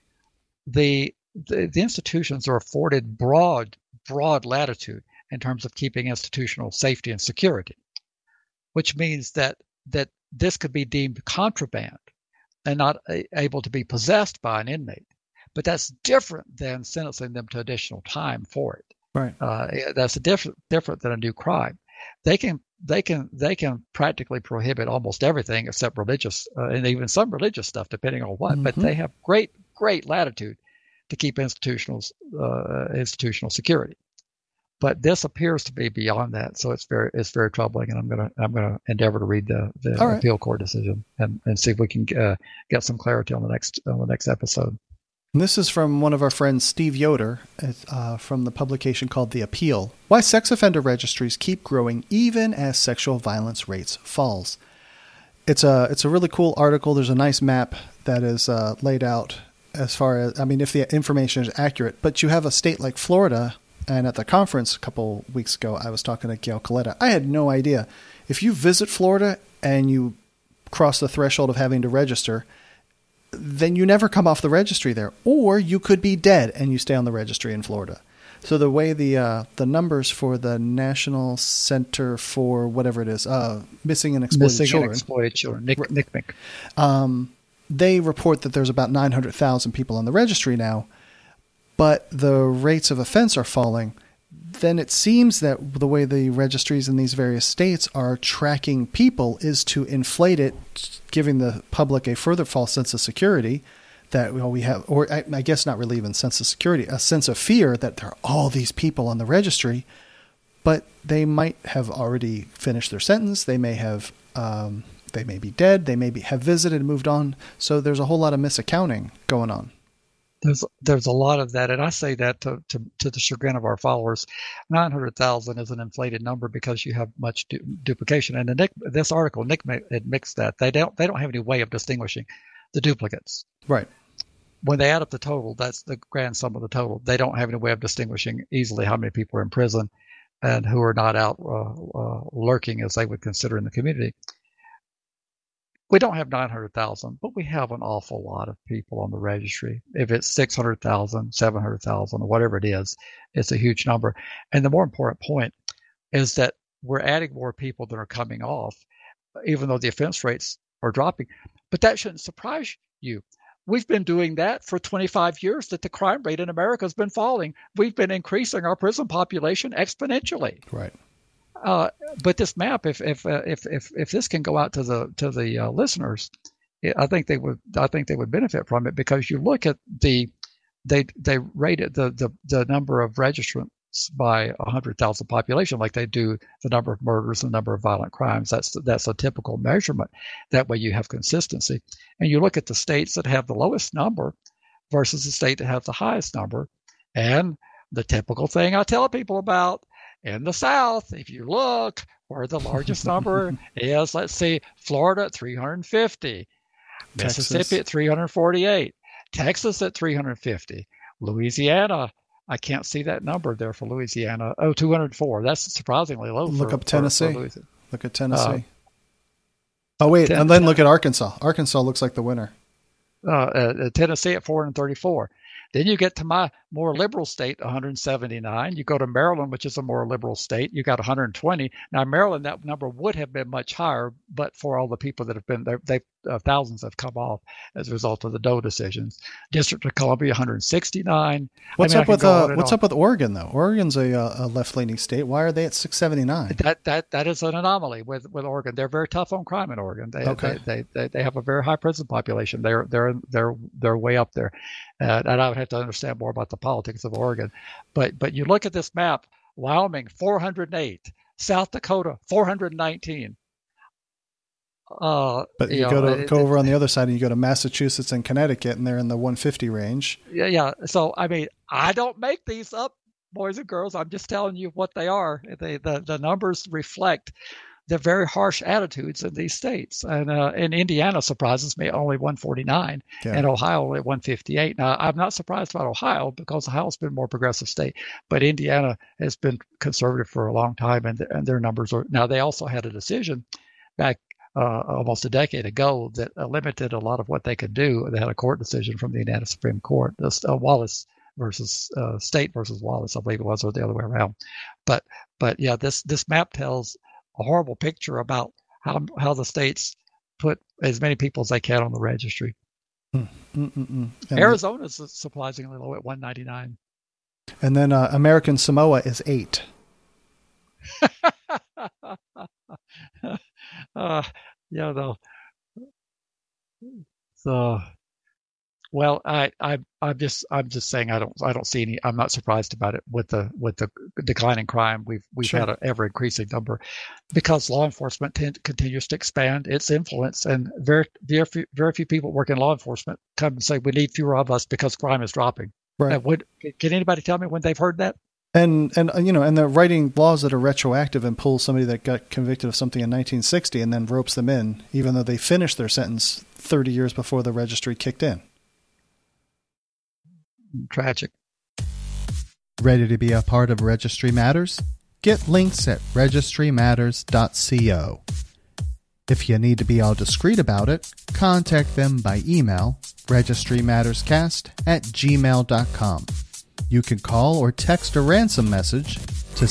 the institutions are afforded broad latitude in terms of keeping institutional safety and security, which means that this could be deemed contraband and not able to be possessed by an inmate. But that's different than sentencing them to additional time for it. Right. That's different than a new crime. They can practically prohibit almost everything except religious and even some religious stuff, depending on what. Mm-hmm. But they have great latitude to keep institutional security. But this appears to be beyond that, so it's very troubling. And I'm gonna endeavor to read the appeal court decision and see if we can get some clarity on the next episode. And this is from one of our friends, Steve Yoder, from the publication called The Appeal. Why sex offender registries keep growing even as sexual violence rates falls. It's a really cool article. There's a nice map that is laid out as far as, if the information is accurate. But you have a state like Florida, and at the conference a couple weeks ago, I was talking to Gail Coletta. I had no idea. If you visit Florida and you cross the threshold of having to register, then you never come off the registry there, or you could be dead and you stay on the registry in Florida. So the way the numbers for the National Center for whatever it is, Missing and Exploited Children, NCMEC, they report that there's about 900,000 people on the registry now, but the rates of offense are falling. Then it seems that the way the registries in these various states are tracking people is to inflate it, giving the public a further false sense of security that we have, or I guess not really even sense of security, a sense of fear that there are all these people on the registry, but they might have already finished their sentence. They may have, they may be dead. They may have visited and moved on. So there's a whole lot of misaccounting going on. There's a lot of that, and I say that to the chagrin of our followers. 900,000 is an inflated number because you have much duplication. And this article, Nick admits that they don't have any way of distinguishing the duplicates. Right. When they add up the total, that's the grand sum of the total. They don't have any way of distinguishing easily how many people are in prison and who are not out lurking, as they would consider, in the community. We don't have 900,000, but we have an awful lot of people on the registry. If it's 600,000, 700,000, or whatever it is, it's a huge number. And the more important point is that we're adding more people than are coming off, even though the offense rates are dropping. But that shouldn't surprise you. we've been doing that for 25 years, that the crime rate in America has been falling. We've been increasing our prison population exponentially. Right. But this map, if this can go out to the listeners, I think they would benefit from it, because you look at they rated the number of registrants by 100,000 population, like they do the number of murders and the number of violent crimes. That's a typical measurement. That way you have consistency. And you look at the states that have the lowest number versus the state that has the highest number. And the typical thing I tell people about, in the South, if you look where the largest number is, let's see, Florida at 350, Mississippi at 348, Texas at 350, Louisiana, I can't see that number there for Louisiana. 204. That's surprisingly low. Look up Tennessee. Look at Tennessee. And then look at Arkansas. Arkansas looks like the winner. Tennessee at 434. Then you get to my more liberal state, 179. You go to Maryland, which is a more liberal state, you got 120. Now, Maryland, that number would have been much higher, but for all the people that have been there, thousands have come off as a result of the Doe decisions. District of Columbia, 169. What's up with Oregon, though? Oregon's a left-leaning state. Why are they at 679? That is an anomaly with Oregon. They're very tough on crime in Oregon. They have a very high prison population. They're way up there, and I would have to understand more about the politics of Oregon. But you look at this map: Wyoming 408, South Dakota 419. But you go over on the other side, and you go to Massachusetts and Connecticut, and they're in the 150 range. Yeah. So I mean, I don't make these up, boys and girls. I'm just telling you what they are. The numbers reflect the very harsh attitudes in these states. And in Indiana, surprises me, only 149, and Ohio only 158. Now, I'm not surprised about Ohio, because Ohio's been a more progressive state, but Indiana has been conservative for a long time, and their numbers are. Now, they also had a decision back almost a decade ago that limited a lot of what they could do. They had a court decision from the Indiana Supreme Court, Wallace versus State versus Wallace, I believe it was, or the other way around. But yeah, this map tells a horrible picture about how the states put as many people as they can on the registry. Arizona's surprisingly low at 199. And then American Samoa is 8. Yeah, though. So, well, I'm just saying I don't see any. I'm not surprised about it with the declining crime. We've had an ever increasing number, because law enforcement continues to expand its influence, and very few people work in law enforcement come and say we need fewer of us because crime is dropping. Right. Can anybody tell me when they've heard that? And they're writing laws that are retroactive and pull somebody that got convicted of something in 1960 and then ropes them in, even though they finished their sentence 30 years before the registry kicked in. Tragic. Ready to be a part of Registry Matters? Get links at registrymatters.co. If you need to be all discreet about it, contact them by email, registrymatterscast@gmail.com. You can call or text a ransom message to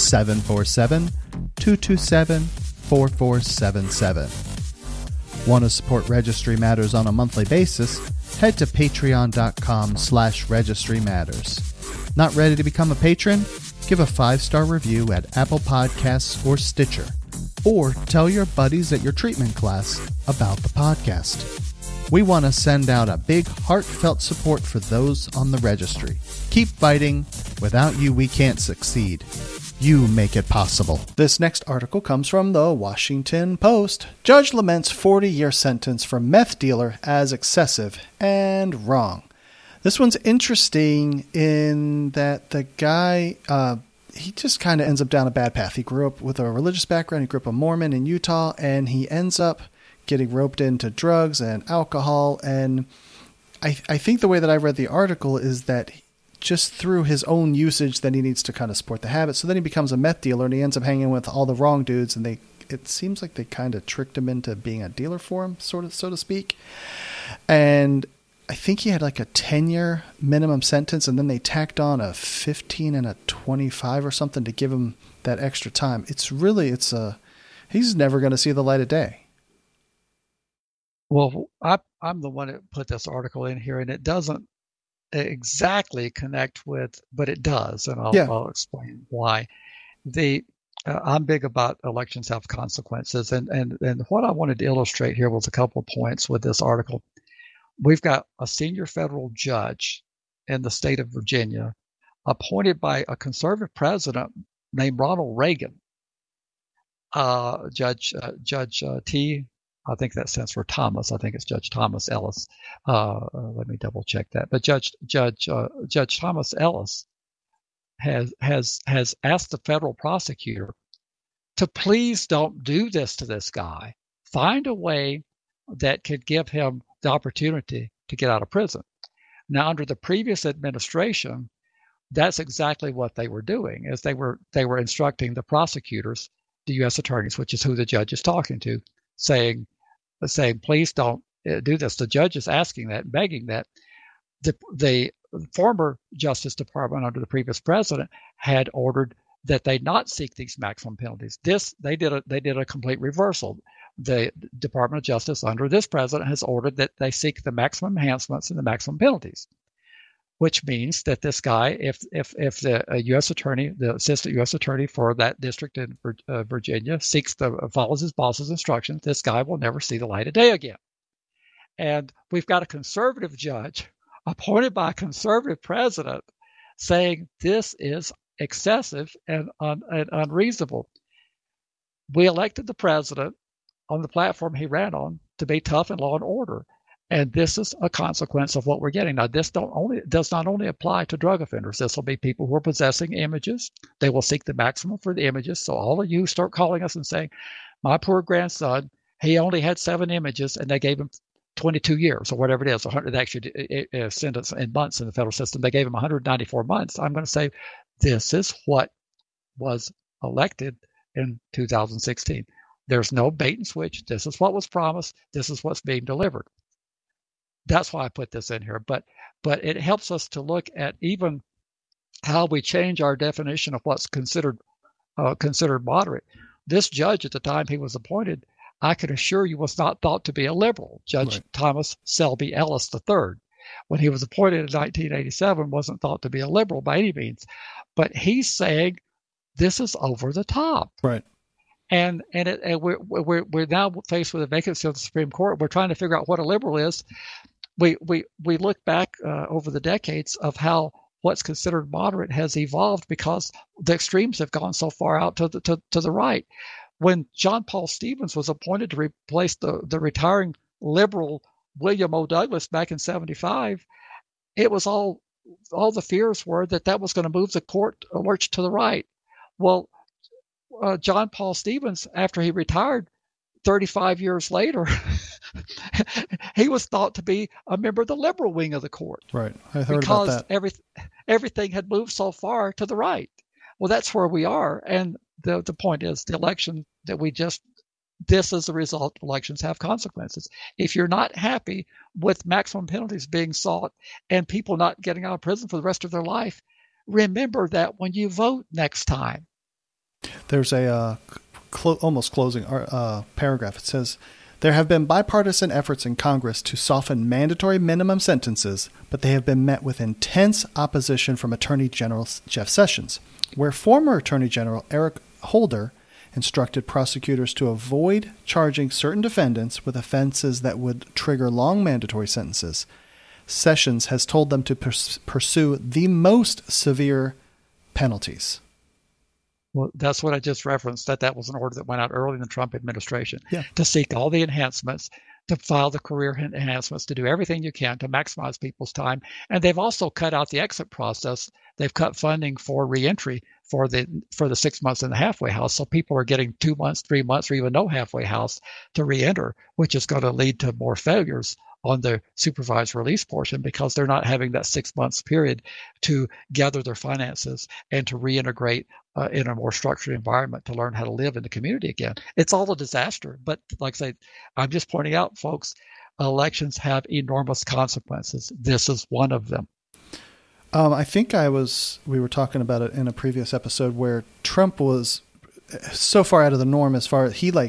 747-227-4477. Want to support Registry Matters on a monthly basis? Head to patreon.com/Registry Matters. Not ready to become a patron? Give a 5-star review at Apple Podcasts or Stitcher. Or tell your buddies at your treatment class about the podcast. We want to send out a big heartfelt support for those on the registry. Keep fighting. Without you, we can't succeed. You make it possible. This next article comes from the Washington Post. Judge laments 40-year sentence for meth dealer as excessive and wrong. This one's interesting in that the guy, he just kind of ends up down a bad path. He grew up with a religious background. He grew up a Mormon in Utah, and he ends up getting roped into drugs and alcohol. And I think the way that I read the article is that just through his own usage, then he needs to kind of support the habit. So then he becomes a meth dealer, and he ends up hanging with all the wrong dudes. And it seems like they kind of tricked him into being a dealer for him, so to speak. And I think he had like a 10-year minimum sentence, and then they tacked on a 15 and a 25 or something to give him that extra time. He's never going to see the light of day. Well, I'm the one that put this article in here, and it doesn't exactly connect with, but it does, and I'll explain why. I'm big about elections have consequences, and what I wanted to illustrate here was a couple of points with this article. We've got a senior federal judge in the state of Virginia appointed by a conservative president named Ronald Reagan. Judge T, I think that stands for Thomas. I think it's Judge Thomas Ellis. Let me double check that. But Judge Thomas Ellis has asked the federal prosecutor to please don't do this to this guy. Find a way that could give him the opportunity to get out of prison. Now, under the previous administration, that's exactly what they were doing, is they were instructing the prosecutors, the U.S. attorneys, which is who the judge is talking to, saying, please don't do this. The judge is asking that, begging that. The former Justice Department under the previous president had ordered that they not seek these maximum penalties. They did a complete reversal. The Department of Justice under this president has ordered that they seek the maximum enhancements and the maximum penalties, which means that this guy, if the U.S. attorney, the assistant U.S. attorney for that district in Virginia, follows his boss's instructions, this guy will never see the light of day again. And we've got a conservative judge appointed by a conservative president saying this is excessive and unreasonable. We elected the president on the platform he ran on to be tough and law and order. And this is a consequence of what we're getting. Now, this does not only apply to drug offenders. This will be people who are possessing images. They will seek the maximum for the images. So all of you start calling us and saying, my poor grandson, he only had 7 images and they gave him 22 years or whatever it is, 100 actually sentence in months in the federal system. They gave him 194 months. I'm going to say this is what was elected in 2016. There's no bait and switch. This is what was promised. This is what's being delivered. That's why I put this in here. But it helps us to look at even how we change our definition of what's considered moderate. This judge at the time he was appointed, I can assure you, was not thought to be a liberal. Judge Thomas Selby Ellis III, when he was appointed in 1987, wasn't thought to be a liberal by any means. But he's saying this is over the top. Right. And we're now faced with a vacancy of the Supreme Court. We're trying to figure out what a liberal is. We look back over the decades of how what's considered moderate has evolved because the extremes have gone so far out to the right. When John Paul Stevens was appointed to replace the retiring liberal William O. Douglas back in 1975, it was all the fears were that was going to move the court lurch to the right. Well, John Paul Stevens, after he retired 35 years later, he was thought to be a member of the liberal wing of the court. Right. I heard about that. Because everything had moved so far to the right. Well, that's where we are. And the point is the election that this is the result. Elections have consequences. If you're not happy with maximum penalties being sought and people not getting out of prison for the rest of their life, remember that when you vote next time. There's a almost closing paragraph. It says, there have been bipartisan efforts in Congress to soften mandatory minimum sentences, but they have been met with intense opposition from Attorney General Jeff Sessions, where former Attorney General Eric Holder instructed prosecutors to avoid charging certain defendants with offenses that would trigger long mandatory sentences. Sessions has told them to pursue the most severe penalties. Well, that's what I just referenced, that was an order that went out early in the Trump administration to seek all the enhancements, to file the career enhancements, to do everything you can to maximize people's time. And they've also cut out the exit process. They've cut funding for reentry for the 6 months in the halfway house. So people are getting 2 months, 3 months, or even no halfway house to reenter, which is going to lead to more failures on the supervised release portion because they're not having that 6 months period to gather their finances and to reintegrate in a more structured environment to learn how to live in the community again. It's all a disaster. But like I say, I'm just pointing out, folks, elections have enormous consequences. This is one of them. I think we were talking about it in a previous episode where Trump was so far out of the norm as far as he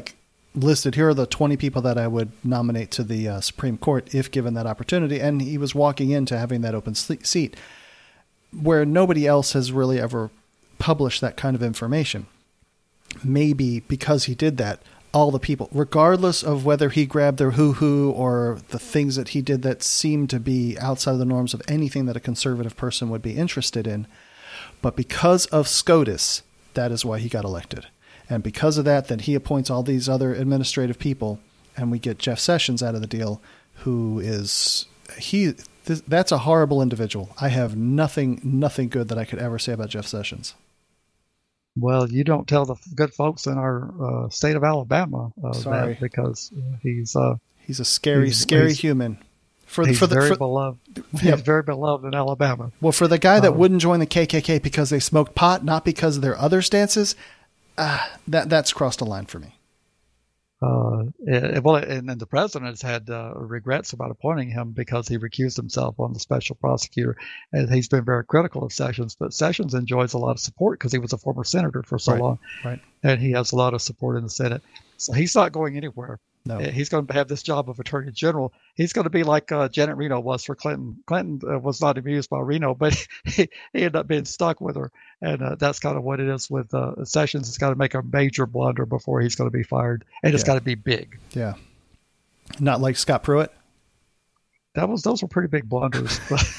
listed, here are the 20 people that I would nominate to the Supreme Court if given that opportunity. And he was walking into having that open seat where nobody else has really ever published that kind of information. Maybe because he did that, all the people, regardless of whether he grabbed their hoo-hoo or the things that he did that seemed to be outside of the norms of anything that a conservative person would be interested in. But because of SCOTUS, that is why he got elected. And because of that, then he appoints all these other administrative people, and we get Jeff Sessions out of the deal, who is that's a horrible individual. I have nothing good that I could ever say about Jeff Sessions. Well, you don't tell the good folks in our state of Alabama that, because he's a scary human. He's very beloved. Yeah. He's very beloved in Alabama. Well, for the guy that wouldn't join the KKK because they smoked pot, not because of their other stances, that's crossed a line for me. And the president has had regrets about appointing him because he recused himself on the special prosecutor, and he's been very critical of Sessions. But Sessions enjoys a lot of support because he was a former senator for so long, right? And he has a lot of support in the Senate, so he's not going anywhere. No, he's going to have this job of Attorney General. He's going to be like Janet Reno was for Clinton. Clinton was not amused by Reno, but he ended up being stuck with her, and that's kind of what it is with Sessions. He's got to make a major blunder before he's going to be fired, and it's got to be big. Yeah, not like Scott Pruitt. Those were pretty big blunders.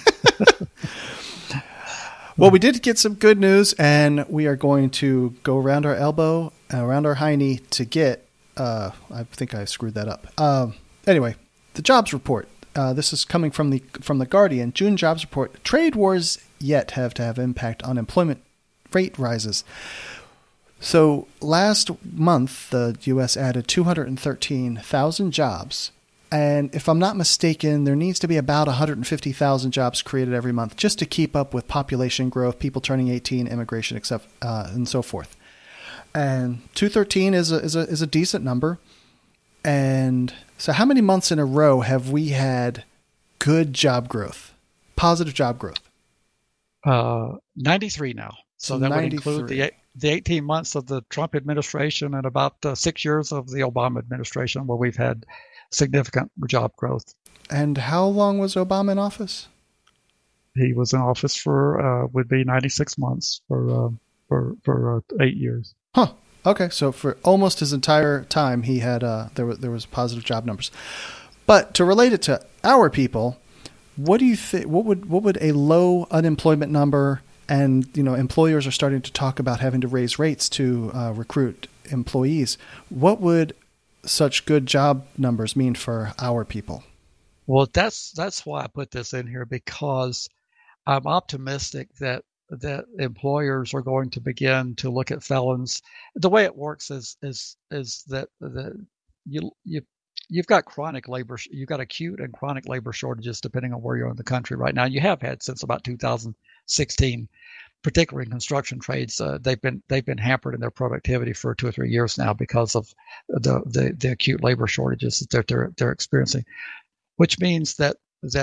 Well, we did get some good news, and we are going to go around our elbow, around our hiney to get. I think I screwed that up. Anyway, the jobs report. This is coming from the Guardian. June jobs report. Trade wars yet have to have impact on employment rate rises. So last month, the U.S. added 213,000 jobs. And if I'm not mistaken, there needs to be about 150,000 jobs created every month just to keep up with population growth, people turning 18, immigration, and so forth. And 213 is a decent number. And so how many months in a row have we had good job growth, positive job growth? 93 now. So that 93. Would include the 18 months of the Trump administration and about 6 years of the Obama administration where we've had significant job growth. And how long was Obama in office? He was in office for would be 96 months for 8 years. Huh. Okay. So for almost his entire time, he had there was positive job numbers. But to relate it to our people, what do you think? What would a low unemployment number, and employers are starting to talk about having to raise rates to recruit employees. What would such good job numbers mean for our people? Well, that's why I put this in here, because I'm optimistic that employers are going to begin to look at felons. The way it works is that you've got chronic labor, you've got acute and chronic labor shortages depending on where you're in the country right now. You have had since about 2016, particularly in construction trades. They've been hampered in their productivity for 2 or 3 years now because of the acute labor shortages that they're experiencing, which means that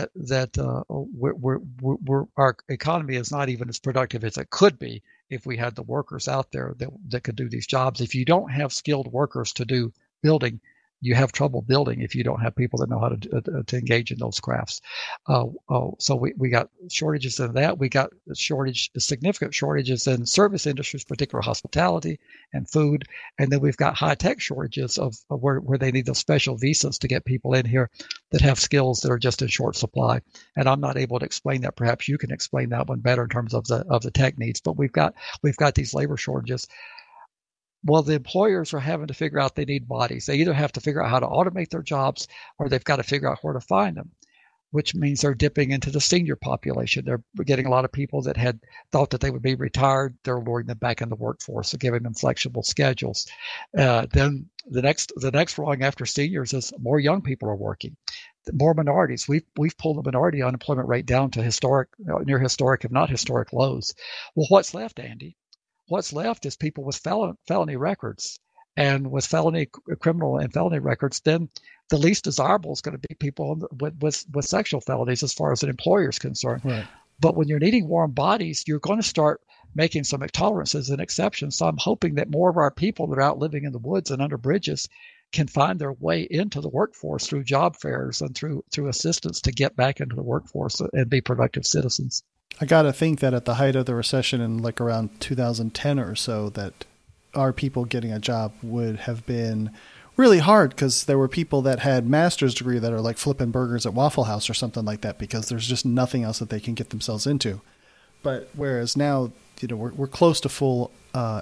our economy is not even as productive as it could be if we had the workers out there that could do these jobs. If you don't have skilled workers to do building, you have trouble building if you don't have people that know how to engage in those crafts. So we got shortages in that. We got significant shortages in service industries, particularly hospitality and food. And then we've got high-tech shortages of where they need those special visas to get people in here that have skills that are just in short supply. And I'm not able to explain that. Perhaps you can explain that one better in terms of the tech needs. But we've got these labor shortages. Well, the employers are having to figure out they need bodies. They either have to figure out how to automate their jobs, or they've got to figure out where to find them, which means they're dipping into the senior population. They're getting a lot of people that had thought that they would be retired. They're luring them back in the workforce and giving them flexible schedules. Then the next rung after seniors is more young people are working, more minorities. We've pulled the minority unemployment rate down to near historic, if not historic lows. Well, what's left, Andy? What's left is people with felony records, and with criminal and felony records, then the least desirable is going to be people with sexual felonies as far as an employer is concerned. Right. But when you're needing warm bodies, you're going to start making some tolerances and exceptions. So I'm hoping that more of our people that are out living in the woods and under bridges can find their way into the workforce through job fairs and through assistance to get back into the workforce and be productive citizens. I got to think that at the height of the recession in like around 2010 or so, that our people getting a job would have been really hard, because there were people that had master's degree that are like flipping burgers at Waffle House or something like that, because there's just nothing else that they can get themselves into. But whereas now, we're close to full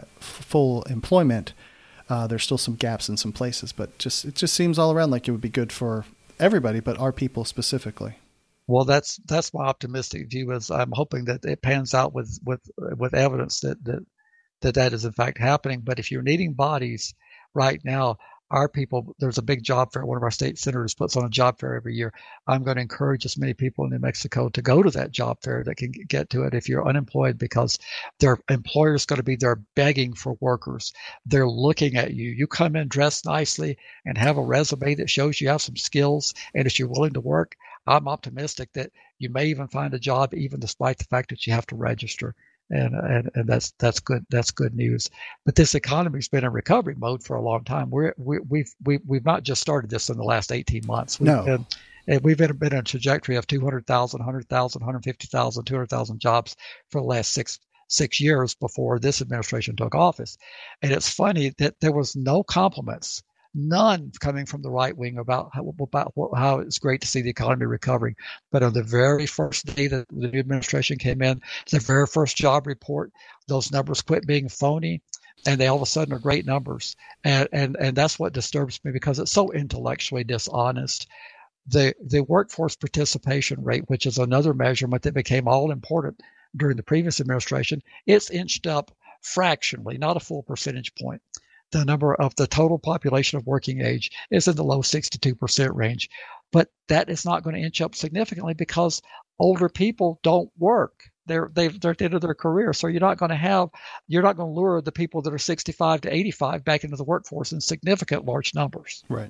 employment. There's still some gaps in some places, but it just seems all around like it would be good for everybody, but our people specifically. Well, that's my optimistic view. Is I'm hoping that it pans out with evidence that is in fact happening. But if you're needing bodies right now, our people, there's a big job fair. One of our state senators puts on a job fair every year. I'm going to encourage as many people in New Mexico to go to that job fair that can get to it if you're unemployed, because their employer's going to be there begging for workers. They're looking at you. You come in dressed nicely and have a resume that shows you have some skills, and if you're willing to work, I'm optimistic that you may even find a job, even despite the fact that you have to register. And that's good. That's good news. But this economy's been in recovery mode for a long time. We've not just started this in the last 18 months. We've been in a trajectory of 200,000, 100,000, 150,000, 200,000 jobs for the last six years before this administration took office. And it's funny that there was no compliments, none coming from the right wing about how it's great to see the economy recovering. But on the very first day that the new administration came in, the very first job report, those numbers quit being phony, and they all of a sudden are great numbers. And that's what disturbs me, because it's so intellectually dishonest. The workforce participation rate, which is another measurement that became all important during the previous administration, it's inched up fractionally, not a full percentage point. The number of the total population of working age is in the low 62% range. But that is not going to inch up significantly because older people don't work. They're at the end of their career. So you're not going to lure the people that are 65 to 85 back into the workforce in significant large numbers. Right.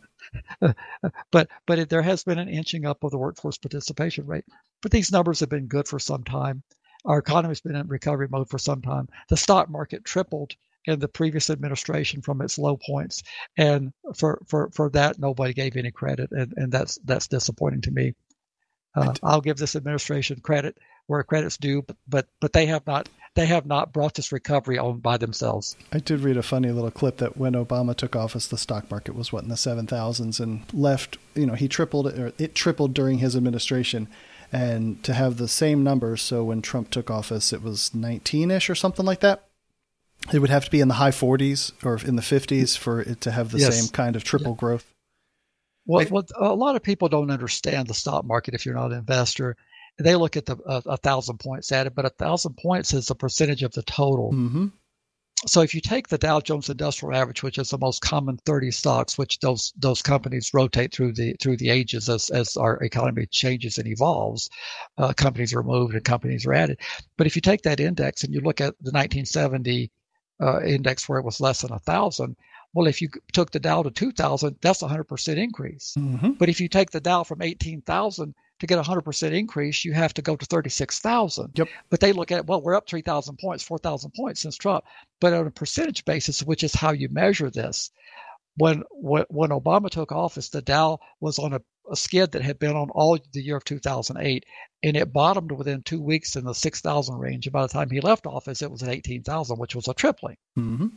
But there has been an inching up of the workforce participation rate. But these numbers have been good for some time. Our economy's been in recovery mode for some time. The stock market tripled in the previous administration from its low points, and for that nobody gave any credit, and that's disappointing to me. I'll give this administration credit where credit's due, but they have not brought this recovery on by themselves. I did read a funny little clip that when Obama took office, the stock market was in the 7,000s, and left. He tripled it, or it tripled during his administration. And to have the same numbers, so when Trump took office, it was 19-ish or something like that. It would have to be in the high 40s or in the 50s for it to have the same kind of triple growth. Well, a lot of people don't understand the stock market if you're not an investor. They look at the 1,000 points added, but 1,000 points is a percentage of the total. Mm-hmm. So if you take the Dow Jones Industrial Average, which is the most common 30 stocks, which those companies rotate through the ages as our economy changes and evolves, companies are removed and companies are added. But if you take that index and you look at the 1970 index where it was less than 1,000, well, if you took the Dow to 2,000, that's a 100% increase. Mm-hmm. But if you take the Dow from 18,000 to get a 100% increase, you have to go to 36,000. Yep. But they look at, well, we're up 3,000 points, 4,000 points since Trump. But on a percentage basis, which is how you measure this, when Obama took office, the Dow was on a skid that had been on all the year of 2008, and it bottomed within 2 weeks in the 6,000 range. And by the time he left office, it was at 18,000, which was a tripling. Mm-hmm.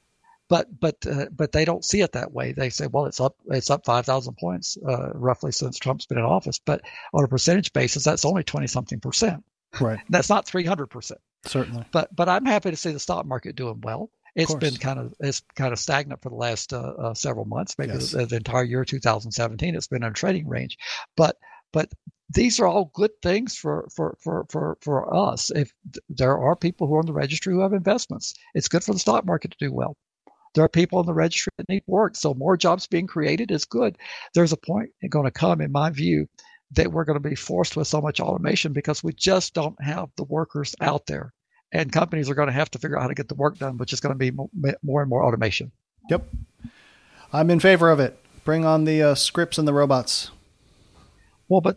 But they don't see it that way. They say, well, it's up 5,000 points roughly since Trump's been in office. But on a percentage basis, that's only 20-something%. Right. That's not 300%. Certainly. But I'm happy to see the stock market doing well. It's been kind of stagnant for the last several months, maybe the entire year 2017. It's been in a trading range, but these are all good things for us. If there are people who are on the registry who have investments, it's good for the stock market to do well. There are people on the registry that need work, so more jobs being created is good. There's a point going to come, in my view, that we're going to be forced with so much automation because we just don't have the workers out there. And companies are going to have to figure out how to get the work done, which is going to be more and more automation. Yep. I'm in favor of it. Bring on the scripts and the robots. Well, but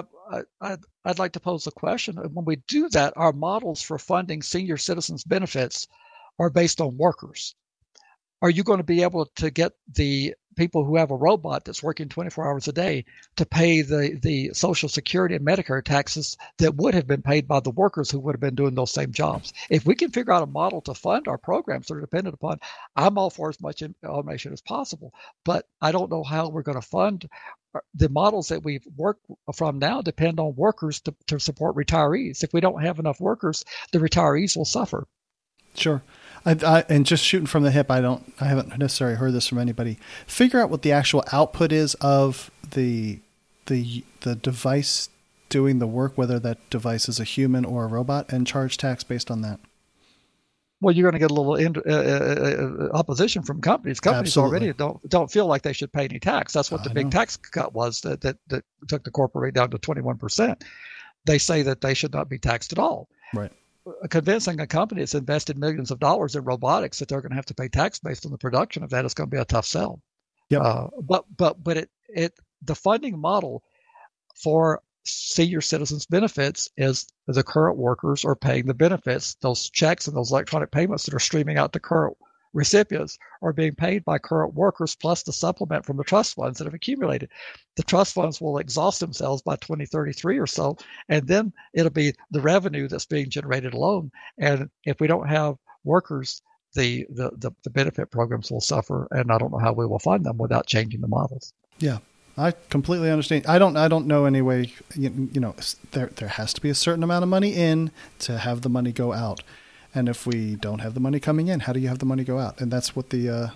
I'd like to pose a question. When we do that, our models for funding senior citizens benefits are based on workers. Are you going to be able to get the people who have a robot that's working 24 hours a day to pay the Social Security and Medicare taxes that would have been paid by the workers who would have been doing those same jobs. If we can figure out a model to fund our programs that are dependent upon, I'm all for as much automation as possible, but I don't know how we're going to fund the models that we've worked from now depend on workers to support retirees. If we don't have enough workers, the retirees will suffer. Sure. And just shooting from the hip, I haven't necessarily heard this from anybody. Figure out what the actual output is of the device doing the work, whether that device is a human or a robot, and charge tax based on that. Well, you're going to get a little opposition from companies. Companies Absolutely. already don't feel like they should pay any tax. That's what the big tax cut was that took the corporate rate down to 21%. They say that they should not be taxed at all. Right. Convincing a company that's invested millions of dollars in robotics that they're going to have to pay tax based on the production of that is going to be a tough sell. Yep. But the funding model for senior citizens benefits is the current workers are paying the benefits. Those checks and those electronic payments that are streaming out to current recipients are being paid by current workers plus the supplement from the trust funds that have accumulated. The trust funds will exhaust themselves by 2033 or so, and then it'll be the revenue that's being generated alone. And if we don't have workers, the benefit programs will suffer, and I don't know how we will fund them without changing the models. Yeah. I completely understand. I don't know any way, there has to be a certain amount of money in to have the money go out. And if we don't have the money coming in, how do you have the money go out? And that's what the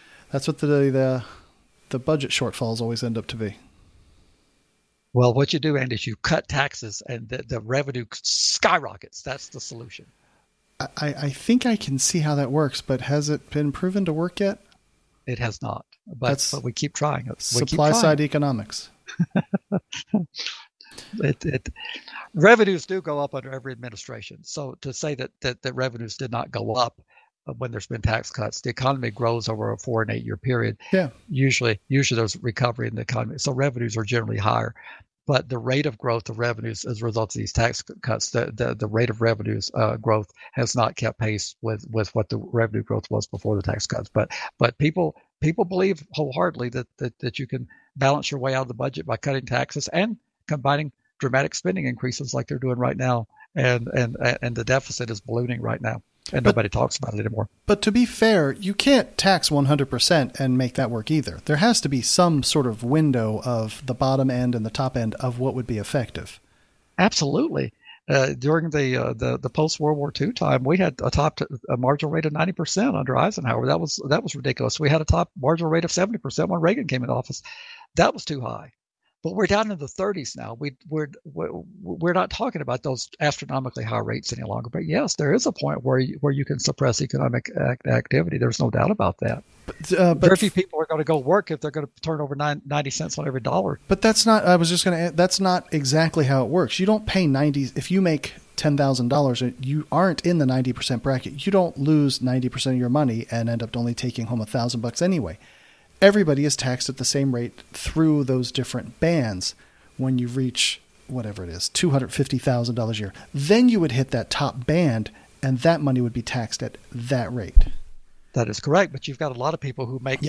budget shortfalls always end up to be. Well, what you do, Andy, is you cut taxes and the revenue skyrockets. That's the solution. I think I can see how that works, but has it been proven to work yet? It has not, but we keep trying. Supply side economics. Revenues do go up under every administration. So to say that revenues did not go up when there's been tax cuts, the economy grows over a 4 and 8 year period. Yeah. Usually there's recovery in the economy. So revenues are generally higher, but the rate of growth of revenues as a result of these tax cuts, the rate of revenues growth has not kept pace with what the revenue growth was before the tax cuts. But people believe wholeheartely that you can balance your way out of the budget by cutting taxes and combining dramatic spending increases like they're doing right now, and the deficit is ballooning right now, and nobody talks about it anymore. But to be fair, you can't tax 100% and make that work either. There has to be some sort of window of the bottom end and the top end of what would be effective. Absolutely. During the post World War II time, we had a marginal rate of 90% under Eisenhower. That was ridiculous. We had a top marginal rate of 70% when Reagan came into office. That was too high. But we're down in the 30s now. We're not talking about those astronomically high rates any longer. But yes, there is a point where you can suppress economic activity. There's no doubt about that. But very few people are going to go work if they're going to turn over 90 cents on every dollar. But that's not. I was just going to add, that's not exactly how it works. You don't pay 90 if you make $10,000. You aren't in the 90% bracket. You don't lose 90% of your money and end up only taking home $1,000 anyway. Everybody is taxed at the same rate through those different bands. When you reach whatever it is, $250,000 a year, then you would hit that top band, and that money would be taxed at that rate. That is correct, but you've got a lot of people who make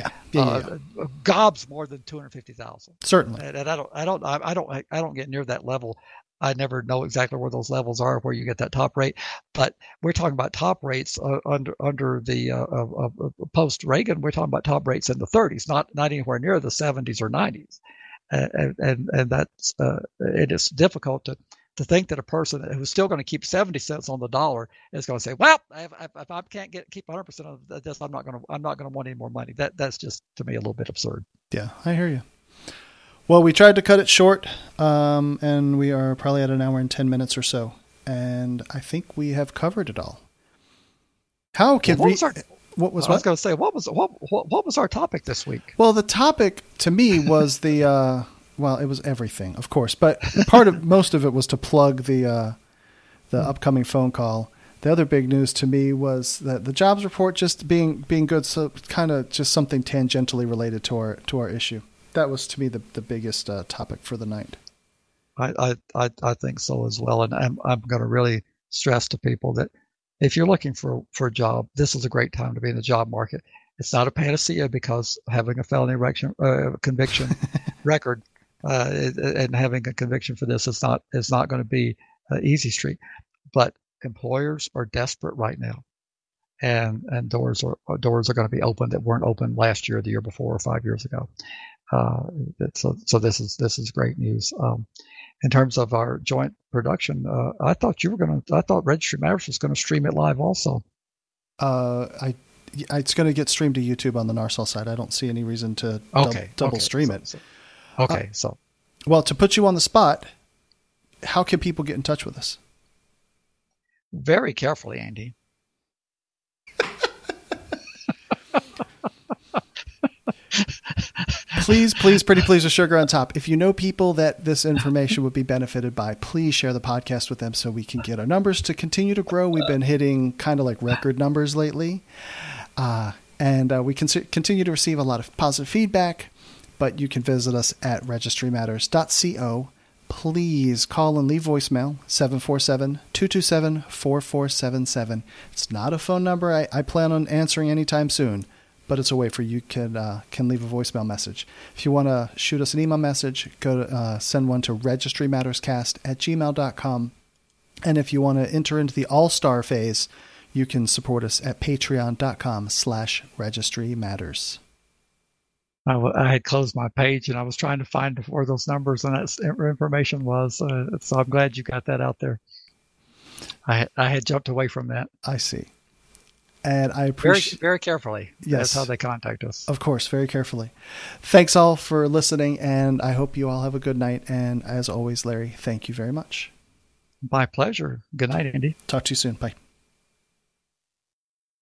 gobs more than $250,000. Certainly, and I don't get near that level. I never know exactly where those levels are, where you get that top rate. But we're talking about top rates under the post Reagan. We're talking about top rates in the 30s, not anywhere near the 70s or 90s. And that's it is difficult to think that a person who's still going to keep 70 cents on the dollar is going to say, well, if I can't keep 100% of this, I'm not going to want any more money. That's just, to me, a little bit absurd. Yeah, I hear you. Well, we tried to cut it short, and we are probably at an hour and 10 minutes or so, and I think we have covered it all. How can what was our topic this week? Well, the topic to me was it was everything, of course, but most of it was to plug the upcoming phone call. The other big news to me was that the jobs report just being good, so kind of just something tangentially related to our issue. That was, to me, the biggest topic for the night. I think so as well. And I'm going to really stress to people that if you're looking for a job, this is a great time to be in the job market. It's not a panacea because having a felony conviction record and having a conviction for this is not going to be an easy street. But employers are desperate right now, and doors are going to be open that weren't open last year, the year before, or 5 years ago. So this is great news. In terms of our joint production, I thought Registry Matters was going to stream it live also. It's going to get streamed to YouTube on the NARSOL side. I don't see any reason to double stream it. Well, to put you on the spot, how can people get in touch with us? Very carefully, Andy. Please, pretty please, with sugar on top. If you know people that this information would be benefited by, please share the podcast with them so we can get our numbers to continue to grow. We've been hitting kind of like record numbers lately. And we can continue to receive a lot of positive feedback, but you can visit us at registrymatters.co. Please call and leave voicemail, 747-227-4477. It's not a phone number I plan on answering anytime soon, but it's a way for you can leave a voicemail message. If you want to shoot us an email message, go to send one to registrymatterscast@gmail.com. And if you want to enter into the all-star phase, you can support us at patreon.com/registrymatters. I had closed my page and I was trying to find where those numbers and that information was. So I'm glad you got that out there. I had jumped away from that. I see. And I appreciate very carefully. Yes. That's how they contact us. Of course, very carefully. Thanks all for listening, and I hope you all have a good night. And as always, Larry, thank you very much. My pleasure. Good night, Andy. Talk to you soon. Bye.